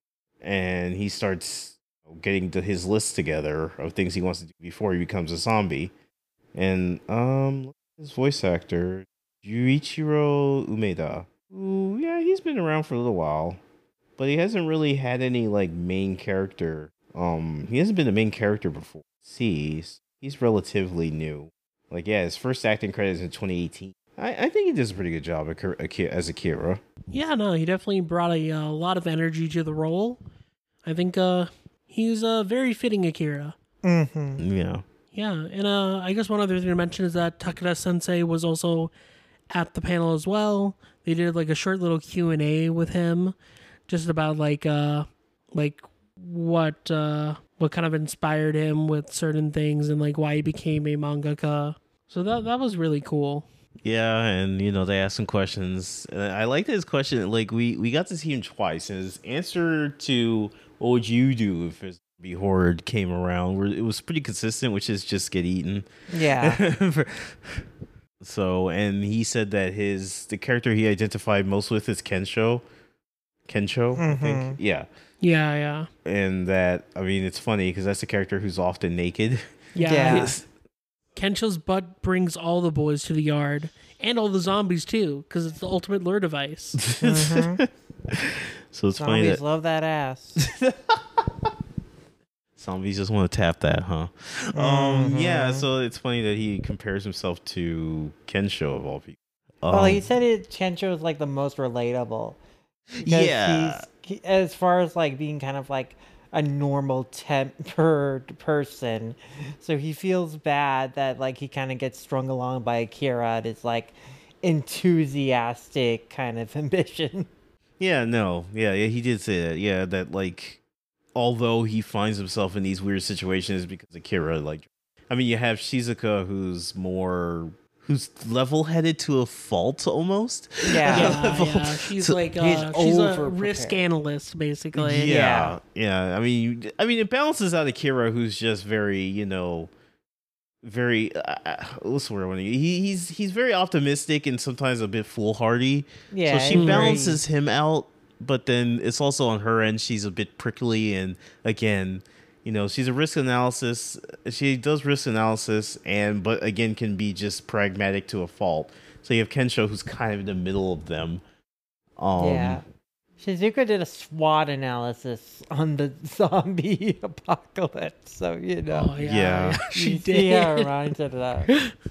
Speaker 3: and he starts getting to his list together of things he wants to do before he becomes a zombie. And um his voice actor, Yuichiro Umeda, who, yeah, he's been around for a little while, but he hasn't really had any like main character. Um he hasn't been the main character before. See, he's, he's relatively new. Like, yeah, his first acting credit is in twenty eighteen. I, I think he does a pretty good job as Akira.
Speaker 2: Yeah, no, he definitely brought a, uh, lot of energy to the role. I think uh, he's uh, very fitting Akira.
Speaker 4: Mm-hmm.
Speaker 3: Yeah.
Speaker 2: Yeah, and uh, I guess one other thing to mention is that Takeda Sensei was also at the panel as well. They did like a short little Q and A with him, just about like uh, like what uh, what kind of inspired him with certain things and like why he became a mangaka. So that that was really cool.
Speaker 3: Yeah, and you know they asked some questions. And I liked his question. Like we we got to see him twice, and his answer to "What would you do if a zombie horde came around?" where it was pretty consistent, which is just get eaten.
Speaker 4: Yeah.
Speaker 3: So, and he said that his the character he identified most with is Kensho. Kensho, I think. Yeah,
Speaker 2: Yeah, yeah,
Speaker 3: and that I mean it's funny because that's a character who's often naked.
Speaker 2: yeah.
Speaker 4: Yeah.
Speaker 2: His, Kensho's butt brings all the boys to the yard and all the zombies too, because it's the ultimate lure device.
Speaker 4: Mm-hmm.
Speaker 3: So it's funny
Speaker 4: Zombies
Speaker 3: that
Speaker 4: love that ass.
Speaker 3: zombies just want to tap that, huh? Um, yeah. So it's funny that he compares himself to Kensho of all people. Um,
Speaker 4: Well, he said it. Kensho is like the most relatable. Because
Speaker 3: Yeah.
Speaker 4: He's, he, as far as like being kind of like a normal tempered person, so he feels bad that like he kind of gets strung along by Akira and his like enthusiastic kind of ambition.
Speaker 3: Yeah, no, yeah, yeah, he did say that. Yeah, that like, although he finds himself in these weird situations because Akira, like, I mean, you have Shizuka, who's more, who's level-headed to a fault almost.
Speaker 4: Yeah.
Speaker 2: Yeah, yeah. She's
Speaker 3: So
Speaker 2: like
Speaker 4: he's
Speaker 2: uh, she's a
Speaker 4: over-prepared.
Speaker 2: risk analyst, basically.
Speaker 3: Yeah, yeah. I mean, you- I mean, it balances out Akira, who's just very, you know, very. Uh, what's the word? I wanna- He, he's he's very optimistic and sometimes a bit foolhardy.
Speaker 4: Yeah,
Speaker 3: so she
Speaker 4: he's very-
Speaker 3: balances him out, but then it's also on her end. She's a bit prickly, and again, you know, she's a risk analysis. She does risk analysis, and but again, can be just pragmatic to a fault. So you have Kensho, who's kind of in the middle of them. Um,
Speaker 4: Yeah. Shizuka did a SWOT analysis on the zombie apocalypse, so you know.
Speaker 2: Oh, yeah.
Speaker 3: Yeah.
Speaker 2: She
Speaker 4: you see how it
Speaker 2: did.
Speaker 4: reminds of that.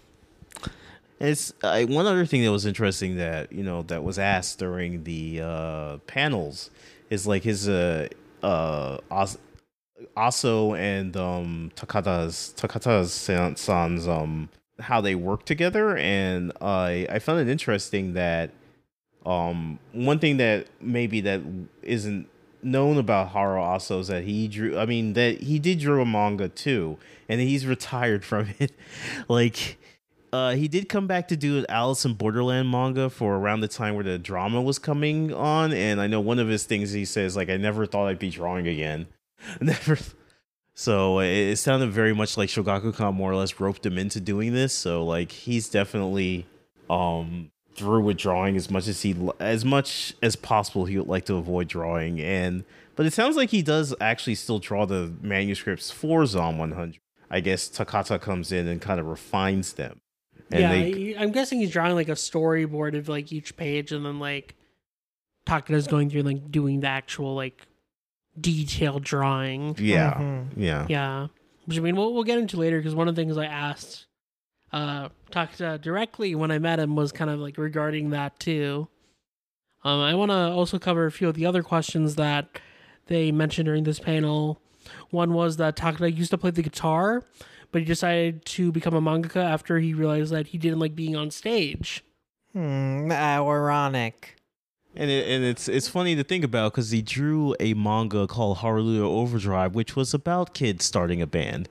Speaker 3: It's uh, one other thing that was interesting that you know that was asked during the uh, panels is like his uh, uh, As- Aso and um, Takata's Takata's san- san's um how they work together, and I I found it interesting that um one thing that maybe that isn't known about Haru Aso is that he drew. I mean that he did draw a manga too, and he's retired from it, like. Uh, he did come back to do an Alice in Borderland manga for around the time where the drama was coming on, and I know one of his things he says like, "I never thought I'd be drawing again." Never. So it, it sounded very much like Shogakukan more or less roped him into doing this. So like he's definitely um through with drawing as much as he as much as possible. He would like to avoid drawing, and but it sounds like he does actually still draw the manuscripts for Zom one hundred. I guess Takata comes in and kind of refines them. And
Speaker 2: yeah,
Speaker 3: they,
Speaker 2: he- I'm guessing he's drawing like a storyboard of like each page, and then like Takada's going through like doing the actual like detailed drawing.
Speaker 3: yeah,
Speaker 4: Mhm.
Speaker 3: yeah,
Speaker 2: Yeah, which I mean we'll we'll get into later, because one of the things I asked uh Takada directly when I met him was kind of like regarding that too. Um, I want to also cover a few of the other questions that they mentioned during this panel. One was that Takada used to play the guitar, but he decided to become a mangaka after he realized that he didn't like being on stage.
Speaker 4: Hmm, ironic.
Speaker 3: and it, and it's it's funny to think about because he drew a manga called Hallelujah Overdrive, which was about kids starting a band.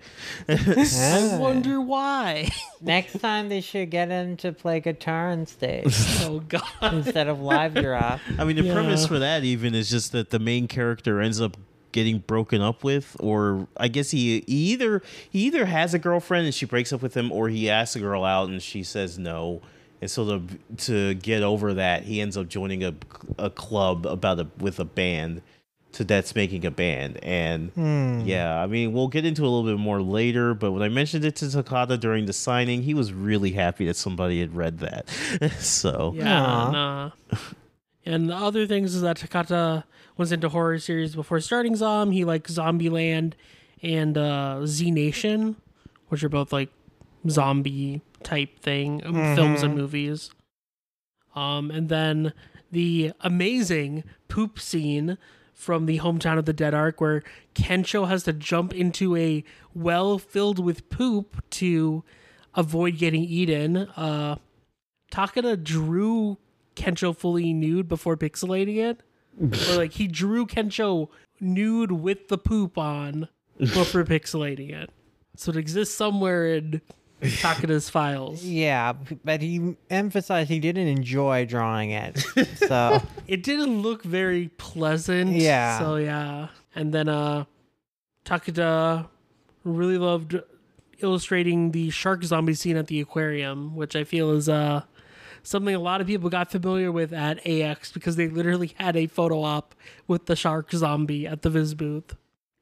Speaker 2: I wonder why.
Speaker 4: Next time they should get him to play guitar on stage
Speaker 2: Oh god.
Speaker 4: instead of live drop.
Speaker 3: I mean, the
Speaker 2: Yeah.
Speaker 3: premise for that even is just that the main character ends up getting broken up with, or I guess he, he either he either has a girlfriend and she breaks up with him, or he asks a girl out and she says no. And so to to get over that, he ends up joining a a club about a with a band to that's making a band. And yeah, I mean, we'll get into it a little bit more later, but when I mentioned it to Takada during the signing, he was really happy that somebody had read that. So
Speaker 2: Yeah,
Speaker 4: Aw.
Speaker 2: nah. And the other things is that Takata was into horror series before starting Zom. He liked Zombieland and uh, Z Nation, which are both like zombie type thing um, films and movies. Um, and then the amazing poop scene from the Hometown of the Dead arc, where Kensho has to jump into a well filled with poop to avoid getting eaten. Uh, Takada drew Kensho fully nude before pixelating it. Or like he drew Kensho nude with the poop on before pixelating it. So it exists somewhere in Takada's files.
Speaker 4: Yeah, but he emphasized he didn't enjoy drawing it. So
Speaker 2: It didn't look very pleasant.
Speaker 4: Yeah.
Speaker 2: So yeah. And then uh Takada really loved illustrating the shark zombie scene at the aquarium, which I feel is uh something a lot of people got familiar with at A X, because they literally had a photo op with the shark zombie at the Viz booth.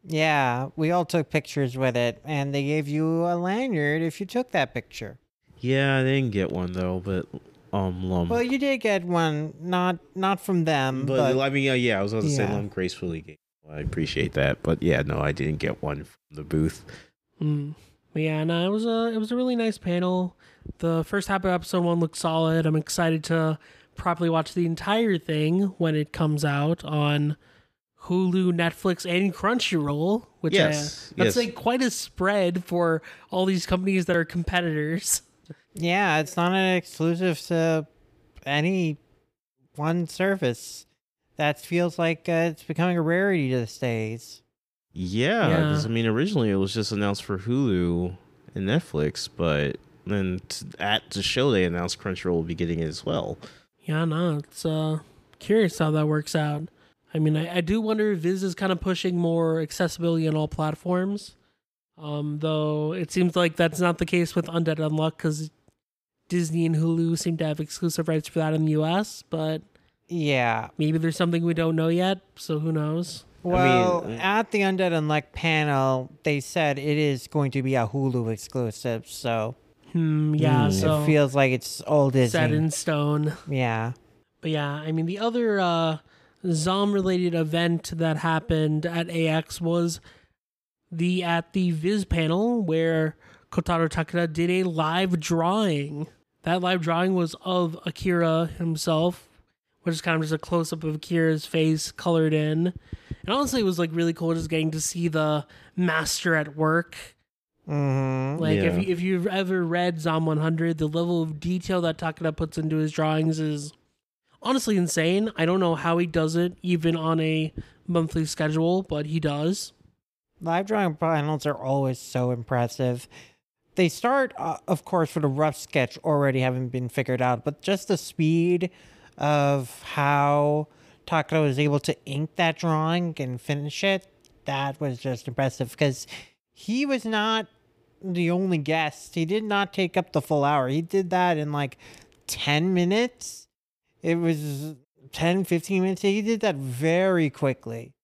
Speaker 4: Yeah, we all took pictures with it, and they gave you a lanyard if you took that picture.
Speaker 3: Yeah, I didn't get one though, but um, Lum.
Speaker 4: Well, you did get one, not not from them,
Speaker 3: but,
Speaker 4: but,
Speaker 3: I mean, yeah, yeah, I was about to say
Speaker 4: yeah.
Speaker 3: Lum gracefully gave. Well, I appreciate that, but yeah, no, I didn't get one from the booth.
Speaker 2: Mm. But yeah, no, it was a it was a really nice panel. The first half of episode one looked solid. I'm excited to properly watch the entire thing when it comes out on Hulu, Netflix, and Crunchyroll. Which
Speaker 3: Yes,
Speaker 2: uh, that's
Speaker 3: yes.
Speaker 2: like quite a spread for all these companies that are competitors.
Speaker 4: yeah, it's not an exclusive to any one service. That feels like uh, it's becoming a rarity these days.
Speaker 3: Yeah,
Speaker 2: Yeah.
Speaker 3: because I mean, originally it was just announced for Hulu and Netflix, but then t- at the show they announced Crunchyroll will be getting it as well.
Speaker 2: Yeah, no, it's uh curious how that works out. I mean, I, I do wonder if Viz is kind of pushing more accessibility on all platforms. Um, though it seems like that's not the case with Undead Unluck because Disney and Hulu seem to have exclusive rights for that in the U S, but
Speaker 4: Yeah.
Speaker 2: maybe there's something we don't know yet, so who knows?
Speaker 4: Well,
Speaker 3: mean,
Speaker 4: at the Undead Unluck panel, they said it is going to be a Hulu exclusive, so
Speaker 2: Hmm, yeah,
Speaker 3: Hmm.
Speaker 2: so
Speaker 4: it feels like it's all Disney.
Speaker 2: set in stone.
Speaker 4: Yeah.
Speaker 2: But yeah, I mean, the other uh, Zom-related event that happened at A X was the at the Viz panel where Kotaro Takeda did a live drawing. That live drawing was of Akira himself, which is kind of just a close-up of Akira's face colored in. And honestly, it was like really cool just getting to see the master at work.
Speaker 4: Mm-hmm.
Speaker 2: Like if
Speaker 3: Yeah.
Speaker 2: you, if you've ever read Zom one hundred, the level of detail that Takeda puts into his drawings is honestly insane. I don't know how he does it even on a monthly schedule, but he does.
Speaker 4: Live drawing panels are always so impressive. They start, uh, of course, with a rough sketch already having been figured out, but just the speed of how Takeda was able to ink that drawing and finish it, that was just impressive because he was not the only guest. He did not take up the full hour. He did that in like ten minutes. It was ten, fifteen minutes. He did that very quickly.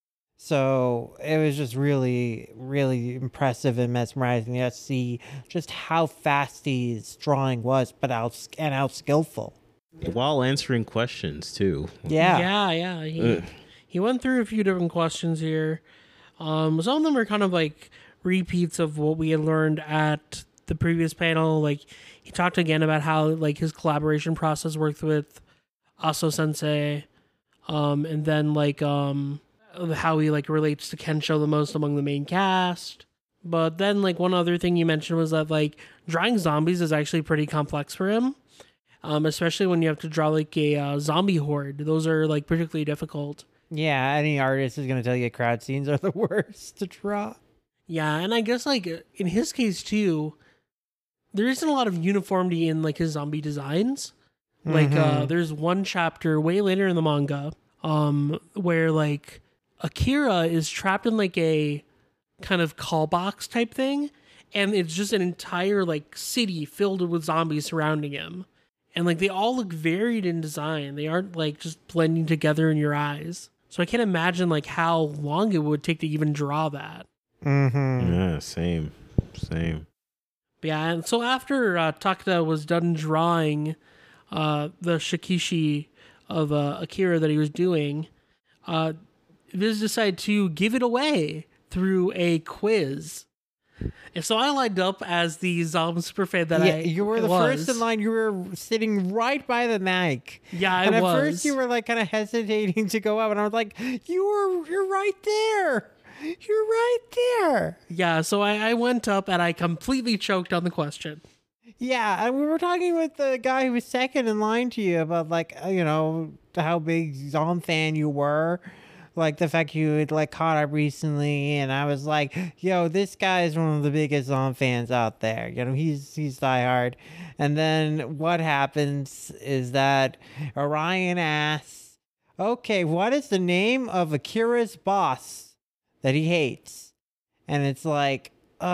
Speaker 4: So it was just really, really impressive and mesmerizing to see just how fast his drawing was, but out and how skillful.
Speaker 3: While answering questions too.
Speaker 4: Yeah.
Speaker 2: Yeah, yeah. He, he went through a few different questions here. Um, some of them are kind of like repeats of what we had learned at the previous panel. Like he talked again about how like his collaboration process worked with Aso Sensei, um, and then like um how he like relates to Kensho the most among the main cast. But then like one other thing you mentioned was that like drawing zombies is actually pretty complex for him. Um, especially when you have to draw like a uh, zombie horde. Those are like particularly difficult.
Speaker 4: Yeah, any artist is going to tell you crowd scenes are the worst to draw.
Speaker 2: Yeah, and I guess like in his case too, there isn't a lot of uniformity in like his zombie designs. Like uh there's one chapter way later in the manga um where like Akira is trapped in like a kind of call box type thing, and it's just an entire like city filled with zombies surrounding him. And like they all look varied in design. They aren't like just blending together in your eyes. So I can't imagine like how long it would take to even draw that.
Speaker 4: Mm-hmm.
Speaker 3: Yeah, same, same.
Speaker 2: But yeah, and so after uh, Takeda was done drawing uh, the Shikishi of uh, Akira that he was doing, uh, Viz decided to give it away through a quiz. And so I lined up as the Zom superfan that
Speaker 4: Yeah,
Speaker 2: I
Speaker 4: you were the
Speaker 2: was.
Speaker 4: first in line. You were sitting right by the mic.
Speaker 2: Yeah, I
Speaker 4: and at
Speaker 2: was.
Speaker 4: first you were like kind of hesitating to go up, and I was like, "You were, you're right there. You're right there."
Speaker 2: Yeah, so I, I went up and I completely choked on the question.
Speaker 4: Yeah, and we were talking with the guy who was second in line to you about like uh, you know how big Zom fan you were, like the fact you had like caught up recently, and I was like, "Yo, this guy is one of the biggest Zom fans out there. You know, he's he's diehard." And then what happens is that Orion asks, "Okay, what is the name of Akira's boss that he hates?" And it's like,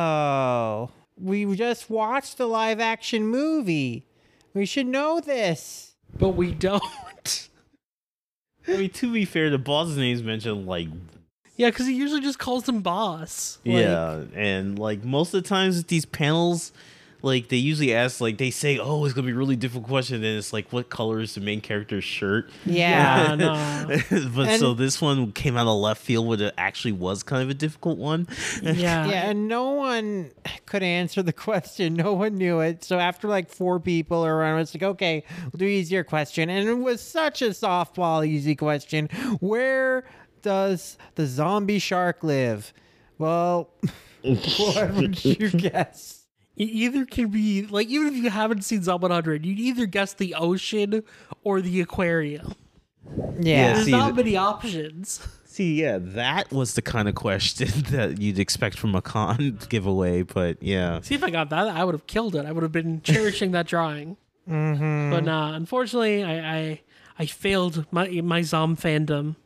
Speaker 4: "Oh, we just watched the live action movie. We should know this."
Speaker 2: But we don't.
Speaker 3: I mean, to be fair, the boss's name's mentioned like
Speaker 2: Yeah, because he usually just calls him boss. Like,
Speaker 3: Yeah, and like most of the times with these panels, like they usually ask, like they say, "Oh, it's gonna be a really difficult question," and it's like, "What color is the main character's shirt?"
Speaker 4: Yeah.
Speaker 2: Yeah, no.
Speaker 3: But
Speaker 4: And-
Speaker 3: so this one came out of left field, where it actually was kind of a difficult one.
Speaker 2: Yeah.
Speaker 4: Yeah, and no one could answer the question. No one knew it. So after like four people around, it's like, okay, we'll do easier question. And it was such a softball easy question. Where does the zombie shark live? Well, what would you guess?
Speaker 2: It either can be, like, even if you haven't seen Zombie one hundred, you'd either guess the ocean or the aquarium.
Speaker 4: Yeah.
Speaker 2: There's
Speaker 3: see,
Speaker 2: not
Speaker 3: the-
Speaker 2: many options.
Speaker 3: See, yeah, that was the kind of question that you'd expect from a con giveaway. But yeah,
Speaker 2: See, if I got that, I would have killed it. I would have been cherishing that drawing.
Speaker 4: Mm-hmm.
Speaker 2: But nah, unfortunately, I, I I failed my my Zom fandom.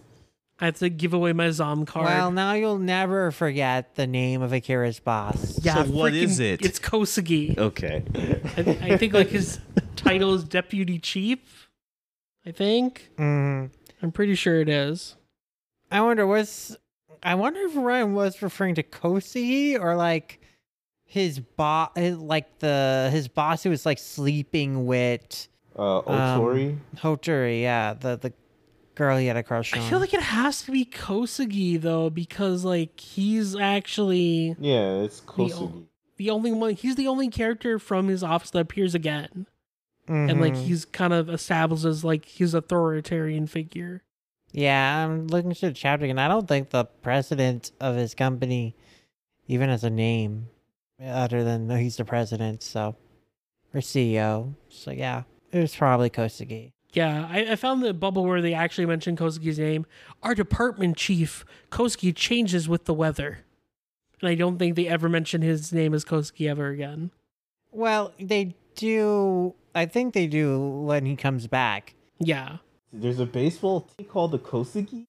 Speaker 2: I have to give away my Zom card.
Speaker 4: Well, now you'll never forget the name of Akira's boss.
Speaker 2: yeah,
Speaker 3: so what
Speaker 2: freaking-
Speaker 3: is it?
Speaker 2: It's Kosugi.
Speaker 3: okay.
Speaker 2: I, I think like his title is Deputy Chief. I think.
Speaker 4: Mhm.
Speaker 2: I'm pretty sure it is.
Speaker 4: I wonder was I wonder if Ryan was referring to Kosugi or like his boss, like the his boss who was like sleeping with
Speaker 3: Uh, Otori.
Speaker 4: Um, Hotori, yeah, the the girl he had a crush on.
Speaker 2: I feel like it has to be Kosugi though, because like he's actually
Speaker 3: yeah, it's
Speaker 2: Kosugi. the only one. He's the only character from his office that appears again, and like
Speaker 4: Mhm.
Speaker 2: he's kind of established as like his authoritarian figure.
Speaker 4: Yeah, I'm looking through the chapter and I don't think the president of his company even has a name other than he's the president, so or C E O. So yeah, it was probably Kosugi.
Speaker 2: Yeah, I, I found the bubble where they actually mentioned Kosugi's name. Our department chief, Kosugi, changes with the weather. And I don't think they ever mention his name as Kosugi ever again.
Speaker 4: Well, they do. I think they do when he comes back.
Speaker 2: Yeah.
Speaker 3: There's a baseball team called the Kosugi.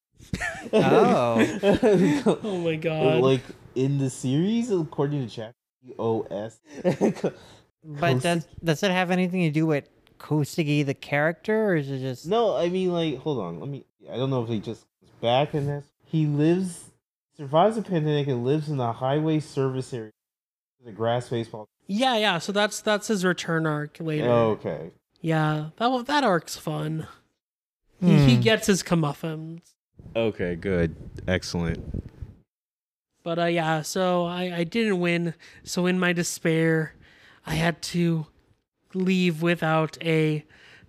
Speaker 4: Oh.
Speaker 2: Oh my god.
Speaker 3: Like in the series, according to chapter O S.
Speaker 4: But does does it have anything to do with Kosugi the character, or is it just?
Speaker 3: No, I mean, like, hold on. Let me. I don't know if he just comes back and has. He lives, survives the pandemic and lives in the highway service area. The grass baseball.
Speaker 2: Yeah, yeah. So that's that's his return arc later.
Speaker 3: Oh, okay.
Speaker 2: Yeah, that one- that arc's fun. He, he
Speaker 4: Hmm.
Speaker 2: gets his comeuppance.
Speaker 3: Okay, good. Excellent.
Speaker 2: But uh, yeah, so I, I didn't win. So in my despair, I had to leave without a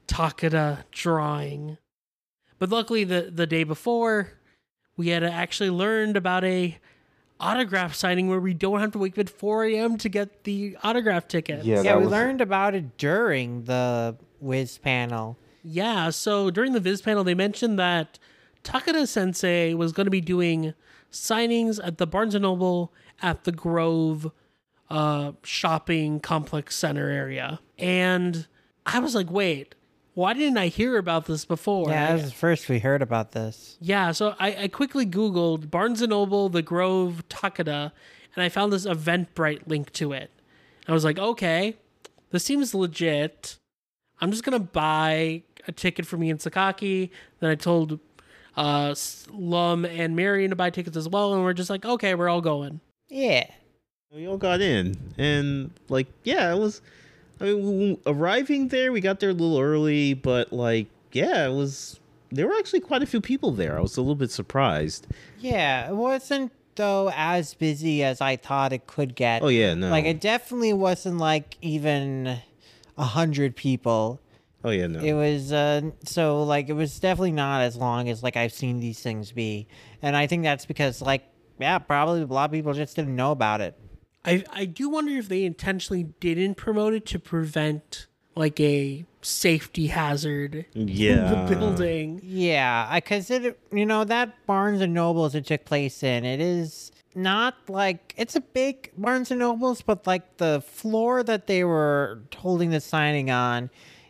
Speaker 2: Takeda drawing. But luckily, the, the day before, we had actually learned about a autograph signing where we don't have to wake up at four a.m. to get the autograph tickets.
Speaker 3: Yeah,
Speaker 4: Yeah,
Speaker 3: that
Speaker 4: we
Speaker 3: was-
Speaker 4: learned about it during the Wiz panel.
Speaker 2: Yeah, so during the Viz panel, they mentioned that Takeda Sensei was going to be doing signings at the Barnes and Noble at the Grove uh, shopping complex center area. And I was like, wait, why didn't I hear about this before?
Speaker 4: Yeah, that was the first we heard about this.
Speaker 2: Yeah, so I, I quickly Googled Barnes and Noble, the Grove, Takeda, and I found this Eventbrite link to it. I was like, okay, this seems legit. I'm just going to buy a ticket for me and Sakaki. Then I told uh, Lum and Marion to buy tickets as well, and we're just like, okay, we're all going.
Speaker 4: Yeah.
Speaker 3: We all got in, and like, yeah, it was. I mean, w- arriving there, we got there a little early, but like, yeah, it was. There were actually quite a few people there. I was a little bit surprised.
Speaker 4: Yeah, it wasn't though as busy as I thought it could get.
Speaker 3: Oh yeah, no.
Speaker 4: Like it definitely wasn't like even a hundred people.
Speaker 3: oh yeah, no.
Speaker 4: It was uh so like it was definitely not as long as like I've seen these things be. And I think that's because like yeah, probably a lot of people just didn't know about it.
Speaker 2: I, I do wonder if they intentionally didn't promote it to prevent like a safety hazard
Speaker 3: yeah.
Speaker 2: in the building.
Speaker 4: Yeah, because it, you know, that Barnes and Nobles it took place in, it is not like it's a big Barnes and Nobles, but like the floor that they were holding the signing on,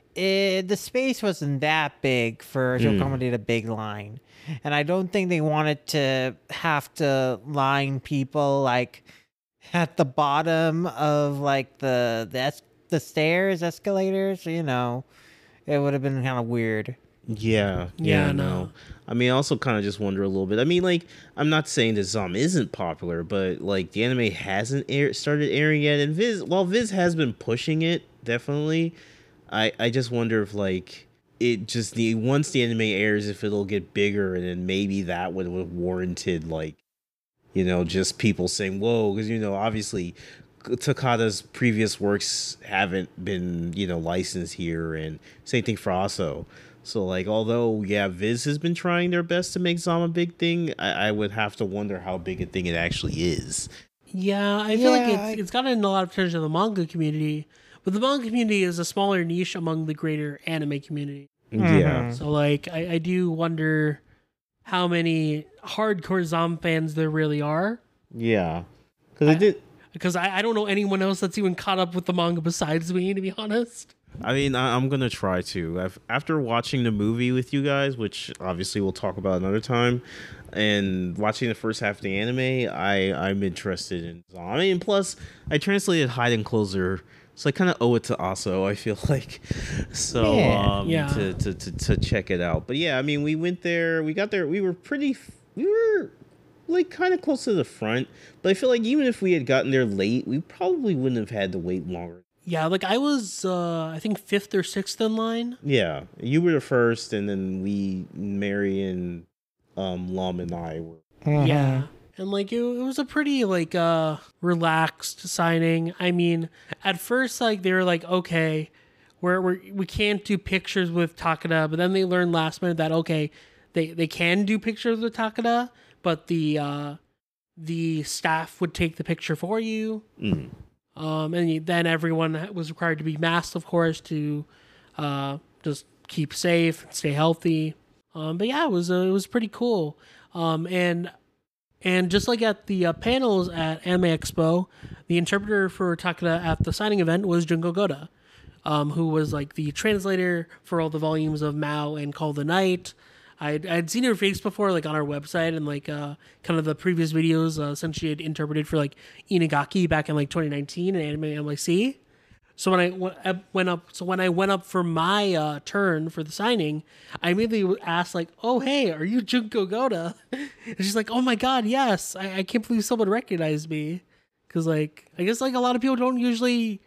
Speaker 4: it, the space wasn't that big for to accommodate a big line, and I don't think they wanted to have to line people like at the bottom of like the the es- the stairs, escalators. You know, it would have been kind of weird.
Speaker 3: Yeah,
Speaker 2: Yeah,
Speaker 3: yeah,
Speaker 2: no.
Speaker 3: no. I mean, I also kind of just wonder a little bit. I mean, like, I'm not saying that Zom isn't popular, but like the anime hasn't air- started airing yet, and Viz, while Viz has been pushing it, definitely, I I just wonder if like it just the once the anime airs, if it'll get bigger, and then maybe that would have warranted like, you know, just people saying, "Whoa," because you know, obviously, Takada's previous works haven't been, you know, licensed here, and same thing for Aso. So like, although yeah, Viz has been trying their best to make Zom a big thing, I, I would have to wonder how big a thing it actually is.
Speaker 2: Yeah, I feel like
Speaker 4: Yeah,
Speaker 2: it's
Speaker 4: I-
Speaker 2: it's gotten a lot of attention in the manga community, but the manga community is a smaller niche among the greater anime community.
Speaker 3: Yeah,
Speaker 2: So like, I, I do wonder how many hardcore Zom fans there really are,
Speaker 3: yeah, because I did.
Speaker 2: because I, I don't know anyone else that's even caught up with the manga besides me, to be honest.
Speaker 3: I mean, I, I'm gonna try to. I've, after watching the movie with you guys, which obviously we'll talk about another time, and watching the first half of the anime, I I'm interested in Zom. I mean, plus I translated Hide and Closer, so I kind of owe it to Aso. I feel like so
Speaker 4: Yeah.
Speaker 3: um,
Speaker 2: Yeah.
Speaker 3: To, to to to check it out. But yeah, I mean, we went there. We got there. We were pretty. We were like kind of close to the front, but I feel like even if we had gotten there late, we probably wouldn't have had to wait longer.
Speaker 2: Yeah, like I was, uh, I think fifth or sixth in line.
Speaker 3: Yeah, you were the first, and then we, Mary and um, Lum and I were.
Speaker 2: Yeah. And like it, it was a pretty like uh relaxed signing. I mean, at first like they were like, okay, we're, we're we can't do pictures with Takada, but then they learned last minute that okay, they they can do pictures with Takada, but the uh the staff would take the picture for you.
Speaker 3: Mm.
Speaker 2: Um, and then everyone was required to be masked, of course, to uh, just keep safe, stay healthy. Um, but yeah, it was uh, it was pretty cool. Um, and and just like at the uh, panels at Anime Expo, the interpreter for Takada at the signing event was Junko Goda, um, who was like the translator for all the volumes of Mao and Call the Night. I'd, I'd seen her face before, like on our website and like uh, kind of the previous videos uh, since she had interpreted for like Inagaki back in like twenty nineteen in Anime N Y C. So when I w- I went up, so when I went up for my uh, turn for the signing, I immediately asked like, "Oh hey, are you Junko Goda?" And she's like, "Oh my god, yes! I, I can't believe someone recognized me." Because like I guess like a lot of people don't usually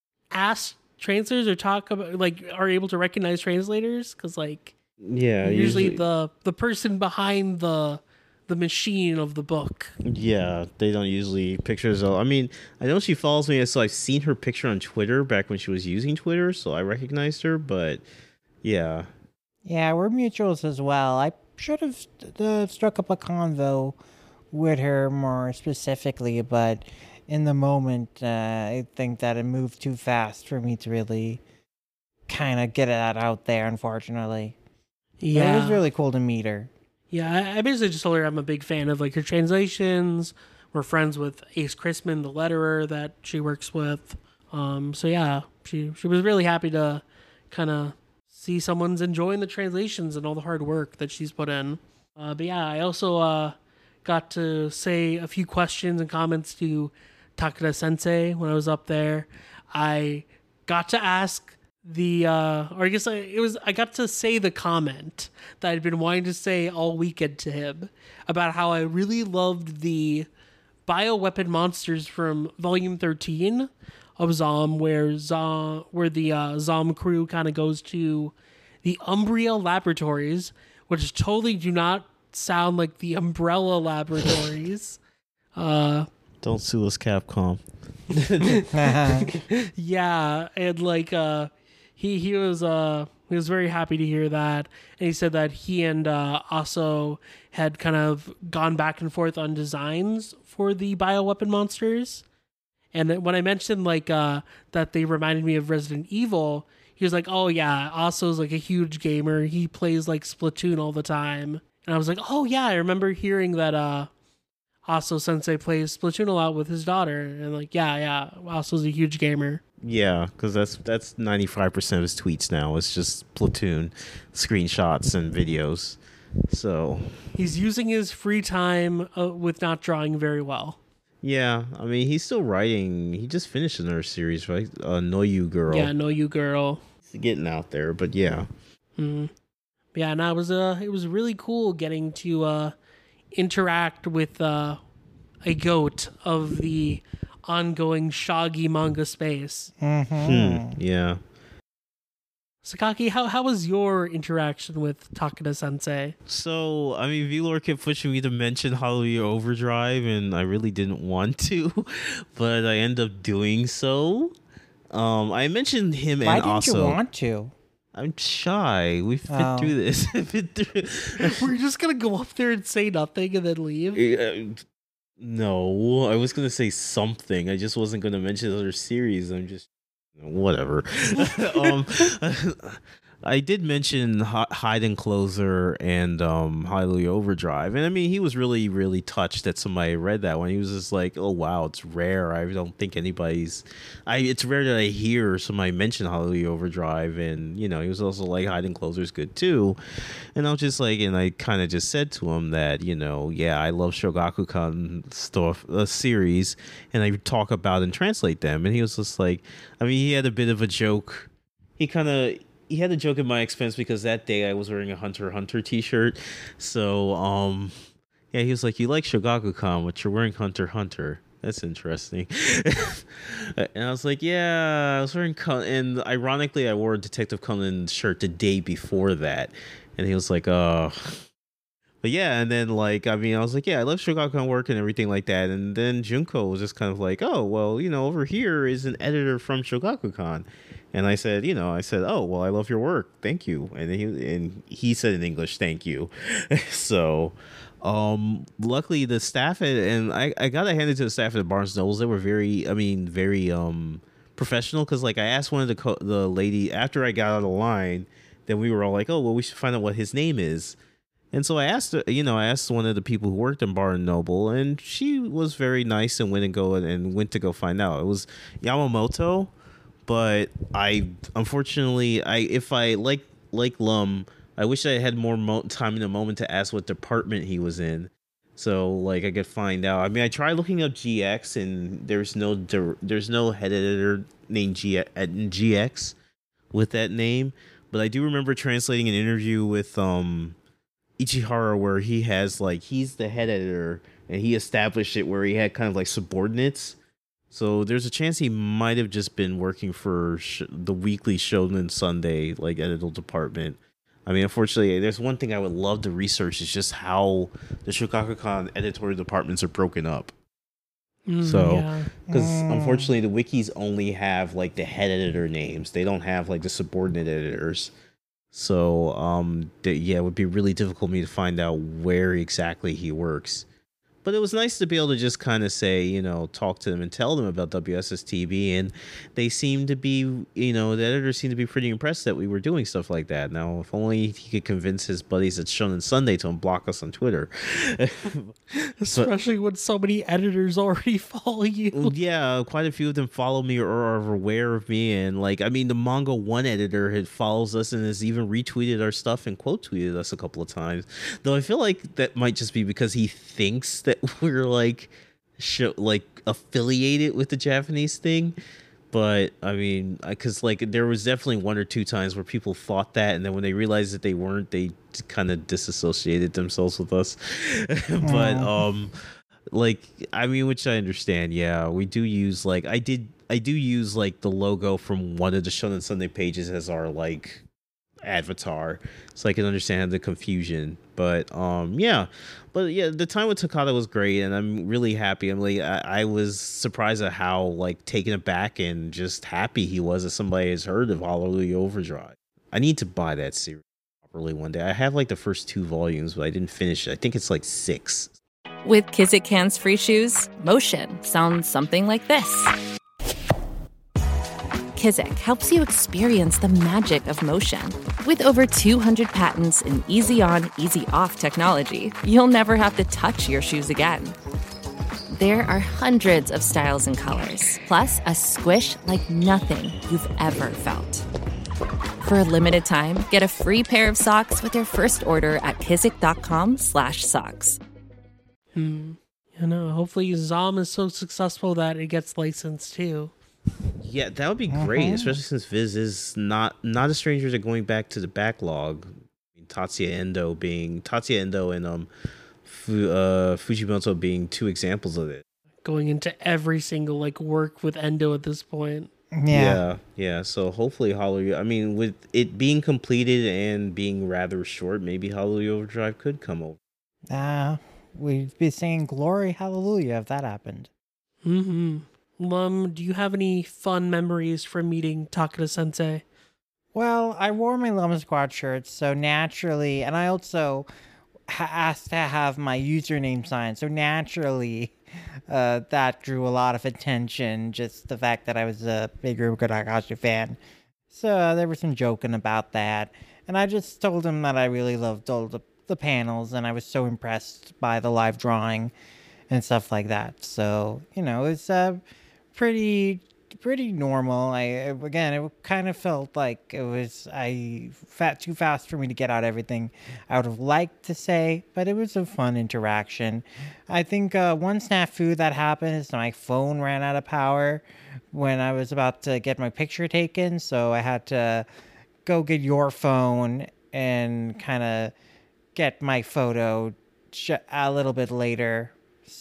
Speaker 2: ask translators or talk about like are able to recognize translators because like.
Speaker 3: Yeah,
Speaker 2: usually,
Speaker 3: usually,
Speaker 2: the the person behind the the machine of the book.
Speaker 3: yeah, they don't usually pictures. Of, I mean, I know she follows me, so I've seen her picture on Twitter back when she was using Twitter, so I recognized her. But yeah,
Speaker 4: Yeah, we're mutuals as well. I should have uh, struck up a convo with her more specifically, but in the moment, uh, I think that it moved too fast for me to really kind of get that out there, unfortunately. But
Speaker 2: Yeah,
Speaker 4: it was really cool to meet her.
Speaker 2: yeah. I, I basically just told her I'm a big fan of like her translations. We're friends with Ace Chrisman, the letterer that she works with. Um, so yeah, she she was really happy to kind of see someone's enjoying the translations and all the hard work that she's put in. Uh, but yeah, I also uh, got to say a few questions and comments to Takada Sensei when I was up there. I got to ask the, uh, or I guess I, it was, I got to say the comment that I'd been wanting to say all weekend to him about how I really loved the bioweapon monsters from Volume thirteen of Zom, where Zom, where the uh, Zom crew kind of goes to the Umbria Laboratories, which totally do not sound like the Umbrella Laboratories. uh,
Speaker 3: don't sue us, Capcom.
Speaker 2: yeah, and like uh, he he was uh he was very happy to hear that, and he said that he and uh, Aso had kind of gone back and forth on designs for the bioweapon monsters. And then when I mentioned like uh, that they reminded me of Resident Evil, he was like, "Oh yeah, Aso's like a huge gamer. He plays like Splatoon all the time." And I was like, "Oh yeah, I remember hearing that uh, Aso Sensei plays Splatoon a lot with his daughter." And like, yeah, yeah, Aso's a huge gamer.
Speaker 3: Yeah, because that's that's ninety five percent of his tweets now. It's just Platoon screenshots and videos. So
Speaker 2: He's using his free time uh, with not drawing very well.
Speaker 3: yeah, I mean he's still writing. He just finished another series, right? Uh, Know You Girl.
Speaker 2: Yeah, know you, girl.
Speaker 3: It's getting out there, but yeah.
Speaker 2: Mm. Yeah, and I was uh, it was really cool getting to uh, interact with uh, a goat of the ongoing Shaggy manga space.
Speaker 3: Hmm, yeah.
Speaker 2: Sakaki, how how was your interaction with Takeda Sensei?
Speaker 3: So, I mean, Velor kept pushing me to mention Hallelujah Overdrive, and I really didn't want to, but I end up doing so. Um, I mentioned him
Speaker 4: Why
Speaker 3: and
Speaker 4: didn't
Speaker 3: also.
Speaker 4: you want to?
Speaker 3: I'm shy. We've been
Speaker 4: Oh.
Speaker 3: through this. Been through-
Speaker 2: We're just gonna go up there and say nothing and then leave.
Speaker 3: Uh, no, I was gonna say something. I just wasn't gonna mention the other series. I'm just whatever. um, I did mention Hi- Hide and Closer and um, Hallelujah Overdrive, and I mean, he was really, really touched that somebody read that one. He was just like, "Oh wow, it's rare. I don't think anybody's. I it's rare that I hear somebody mention Hallelujah Overdrive." And you know, he was also like, "Hide and Closer is good too." And I was just like, and I kind of just said to him that, you know, yeah, I love Shogakukan stuff, uh, series, and I talk about and translate them. And he was just like, I mean, he had a bit of a joke. He kind of he had a joke at my expense because that day I was wearing a Hunter x Hunter t-shirt. So, um, yeah, he was like, "You like Shogakukan, but you're wearing Hunter x Hunter. That's interesting." And I was like, "Yeah, I was wearing Con-" and ironically, I wore a Detective Conan shirt the day before that." And he was like, "Oh." But yeah, and then like, I mean, I was like, "Yeah, I love Shogakukan work and everything like that." And then Junko was just kind of like, "Oh, well, you know, over here is an editor from Shogakukan." And I said, you know, I said, "Oh, well, I love your work. Thank you." And he and he said in English, "Thank you." So, um, luckily the staff at, and I, I got to hand it to the staff at Barnes Nobles. They were very, I mean, very um professional. Because like I asked one of the co- the lady after I got out of the line, then we were all like, "Oh, well, we should find out what his name is." And so I asked, you know, I asked one of the people who worked in Barnes Noble, and she was very nice and went and go and went to go find out. It was Yamamoto. But I, unfortunately, I if I like like Lum, I wish I had more mo- time in the moment to ask what department he was in, so like I could find out. I mean, I tried looking up G X, and there's no der- there's no head editor named G- at G X with that name. But I do remember translating an interview with um, Ichihara where he has like he's the head editor, and he established it where he had kind of like subordinates. So there's a chance he might have just been working for sh- the weekly Shonen Sunday, like editorial department. I mean, unfortunately, there's one thing I would love to research is just how the Shogakukan editorial departments are broken up.
Speaker 2: Mm,
Speaker 3: So,
Speaker 2: yeah.
Speaker 3: because unfortunately, the wikis only have like the head editor names; they don't have like the subordinate editors. So, um, th- yeah, it would be really difficult for me to find out where exactly he works. But it was nice to be able to just kind of say, you know, talk to them and tell them about W S S T B. And they seemed to be, you know, the editors seemed to be pretty impressed that we were doing stuff like that. Now, if only he could convince his buddies at Shonen Sunday to unblock us on Twitter.
Speaker 2: Especially when so many editors already follow you.
Speaker 3: Yeah, quite a few of them follow me or are aware of me. And, like, I mean, the Manga One editor had follows us and has even retweeted our stuff and quote tweeted us a couple of times. Though I feel like that might just be because he thinks that we're like show, like affiliated with the Japanese thing. But I mean, because like there was definitely one or two times where people thought that, and then when they realized that they weren't, they kind of disassociated themselves with us. But um, like I mean, which I understand. Yeah, we do use like I did. I do use like the logo from one of the Shonen Sunday pages as our like avatar, so I can understand the confusion. But um yeah but yeah the time with Takada was great, and I'm really happy. I'm like I, I was surprised at how like taken aback and just happy he was that somebody has heard of Hallelujah Overdrive. I need to buy that series properly one day. I have like the first two volumes, but I didn't finish it. I think it's like six.
Speaker 6: With Kizikans free shoes, motion sounds something like this. Kizik helps you experience the magic of motion. With over two hundred patents and easy-on, easy-off technology, you'll never have to touch your shoes again. There are hundreds of styles and colors, plus a squish like nothing you've ever felt. For a limited time, get a free pair of socks with your first order at kizik.com slash socks.
Speaker 2: Hmm. You know, hopefully Zom is so successful that it gets licensed too.
Speaker 3: Yeah, that would be great, especially since Viz is not not a stranger to going back to the backlog. Tatsuya Endo being Tatsuya Endo and um Fu, uh, Fujimoto being two examples of it.
Speaker 2: Going into every single like work with Endo at this point.
Speaker 4: Yeah.
Speaker 3: yeah, yeah. So hopefully Hallelujah. I mean, with it being completed and being rather short, maybe Hallelujah Overdrive could come over.
Speaker 4: Uh, we'd be singing Glory Hallelujah if that happened.
Speaker 2: Mm-hmm. Um, do you have any fun memories from meeting Takeda Sensei?
Speaker 4: Well, I wore my Llama Squad shirts, so naturally, and I also ha- asked to have my username signed, so naturally, uh, that drew a lot of attention, just the fact that I was a big Rurouni Takahashi fan. So uh, there was some joking about that, and I just told him that I really loved all the, the panels, and I was so impressed by the live drawing and stuff like that. So, you know, it's uh, pretty... pretty normal. I again, it kind of felt like it was I fat too fast for me to get out everything I would have liked to say, but it was a fun interaction. I think uh, one snafu that happened is my phone ran out of power when I was about to get my picture taken, so I had to go get your phone and kind of get my photo a little bit later.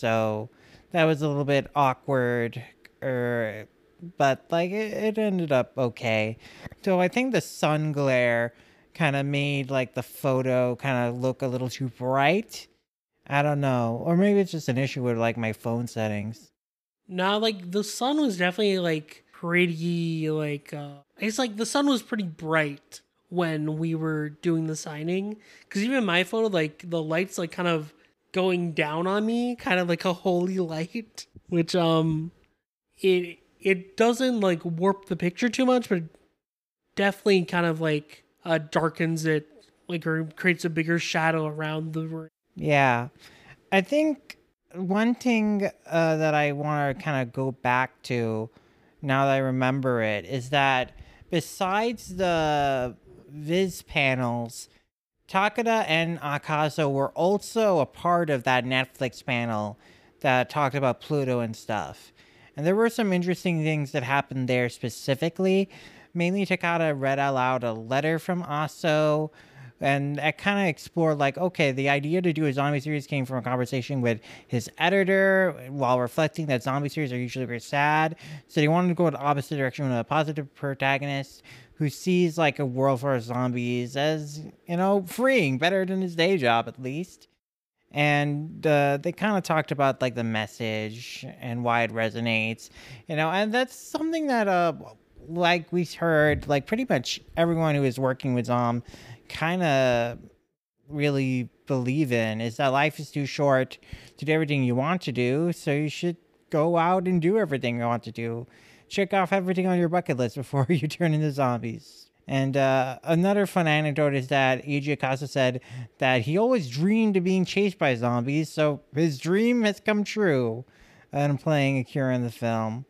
Speaker 4: So that was a little bit awkward. Er, But, like, it, it ended up okay. So I think the sun glare kind of made, like, the photo kind of look a little too bright. I don't know. Or maybe it's just an issue with, like, my phone settings.
Speaker 2: No, like, the sun was definitely, like, pretty, like, uh... It's like, the sun was pretty bright when we were doing the signing. Because even my photo, like, the light's, like, kind of going down on me. Kind of like a holy light. Which, um... It... It doesn't, like, warp the picture too much, but definitely kind of, like, uh, darkens it, like, or creates a bigger shadow around the room.
Speaker 4: Yeah. I think one thing uh, that I want to kind of go back to, now that I remember it, is that besides the Viz panels, Takeda and Akazo were also a part of that Netflix panel that talked about Pluto and stuff. And there were some interesting things that happened there specifically. Mainly Takeda read out loud a letter from Aso, and I kind of explored, like, okay, the idea to do a zombie series came from a conversation with his editor while reflecting that zombie series are usually very sad. So he wanted to go in the opposite direction with a positive protagonist who sees, like, a world for zombies as, you know, freeing, better than his day job at least. And uh, they kind of talked about, like, the message and why it resonates, you know, and that's something that, uh, like we heard, like, pretty much everyone who is working with Zom kind of really believe in, is that life is too short to do everything you want to do, so you should go out and do everything you want to do. Check off everything on your bucket list before you turn into zombies. And uh, another fun anecdote is that Eiji Akaza said that he always dreamed of being chased by zombies, so his dream has come true and playing Akira in the film.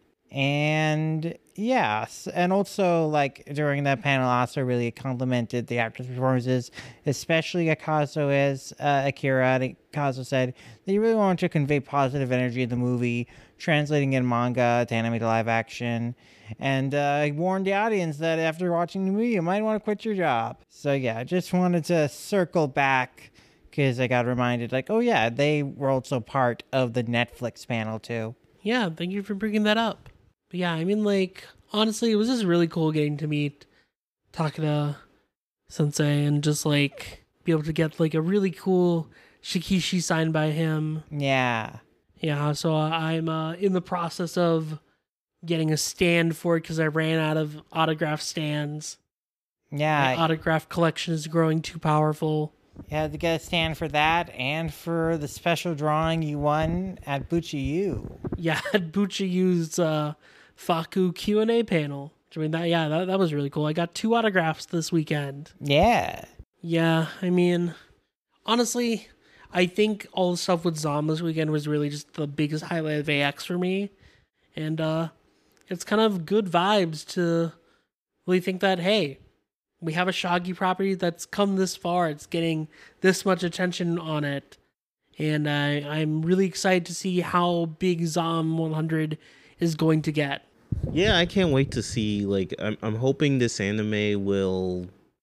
Speaker 4: And yes, and also, like, during that panel, also really complimented the actors' performances, especially Akazo as uh, Akira. And Akazo said that he really wanted to convey positive energy in the movie, translating in manga to anime to live action. And uh, he warned the audience that after watching the movie, you might want to quit your job. So yeah, I just wanted to circle back because I got reminded, like, oh yeah, they were also part of the Netflix panel too.
Speaker 2: Yeah, thank you for bringing that up. But yeah, I mean, like, honestly, it was just really cool getting to meet Takeda Sensei and just, like, be able to get, like, a really cool Shikishi signed by him.
Speaker 4: Yeah.
Speaker 2: Yeah, so I'm uh, in the process of getting a stand for it because I ran out of autograph stands.
Speaker 4: Yeah.
Speaker 2: My autograph collection is growing too powerful.
Speaker 4: You had to get a stand for that and for the special drawing you won at Buchi-U.
Speaker 2: Yeah, at Buchi-U's uh, Faku Q and A panel. I mean, that, yeah, that, that was really cool. I got two autographs this weekend.
Speaker 4: Yeah.
Speaker 2: Yeah, I mean, honestly, I think all the stuff with Zom this weekend was really just the biggest highlight of A X for me. And uh, it's kind of good vibes to really think that, hey, we have a Shaggy property that's come this far. It's getting this much attention on it. And I, I'm really excited to see how big Zom one hundred is going to get.
Speaker 3: Yeah, I can't wait to see, like, I'm I'm hoping this anime will,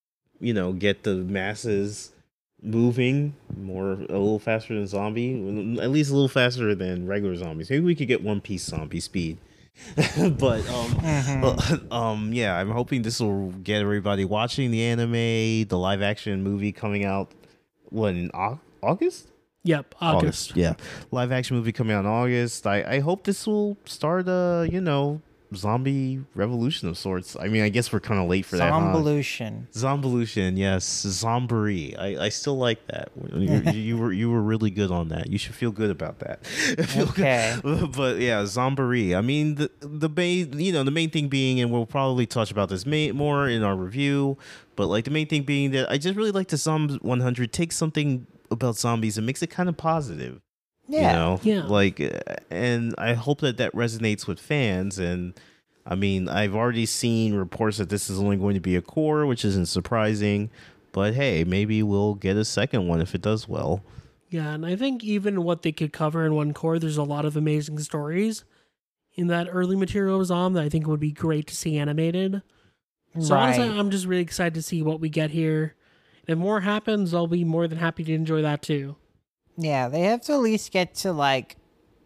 Speaker 3: you know, get the masses moving more a little faster than zombie, at least a little faster than regular zombies. Maybe we could get One Piece zombie speed. But um,
Speaker 4: Mhm.
Speaker 3: um, yeah, I'm hoping this will get everybody watching the anime, the live action movie coming out. What in Au- August?
Speaker 2: Yep, August.
Speaker 3: Yeah, live action movie coming out in August. I I hope this will start a you know zombie revolution of sorts. I mean, I guess we're kind of late for that. Huh?
Speaker 4: Zomvolution.
Speaker 3: Zomvolution, yes, Zomboree. I, I still like that. You, you were you were really good on that. You should feel good about that. Feel
Speaker 4: Okay.
Speaker 3: good. But yeah, Zomboree. I mean, the the main you know the main thing being, and we'll probably touch about this ma- more in our review. But like the main thing being that I just really like the Zom one hundred take something about zombies and makes it kind of positive.
Speaker 4: Yeah.
Speaker 3: You know,
Speaker 2: Yeah.
Speaker 3: like, uh, and I hope that that resonates with fans. And I mean, I've already seen reports that this is only going to be a core, which isn't surprising. But hey, maybe we'll get a second one if it does well.
Speaker 2: Yeah, and I think even what they could cover in one core, there's a lot of amazing stories in that early material of Zom that I think would be great to see animated. So
Speaker 4: Right.
Speaker 2: honestly, I'm just really excited to see what we get here. If more happens, I'll be more than happy to enjoy that too.
Speaker 4: Yeah, they have to at least get to like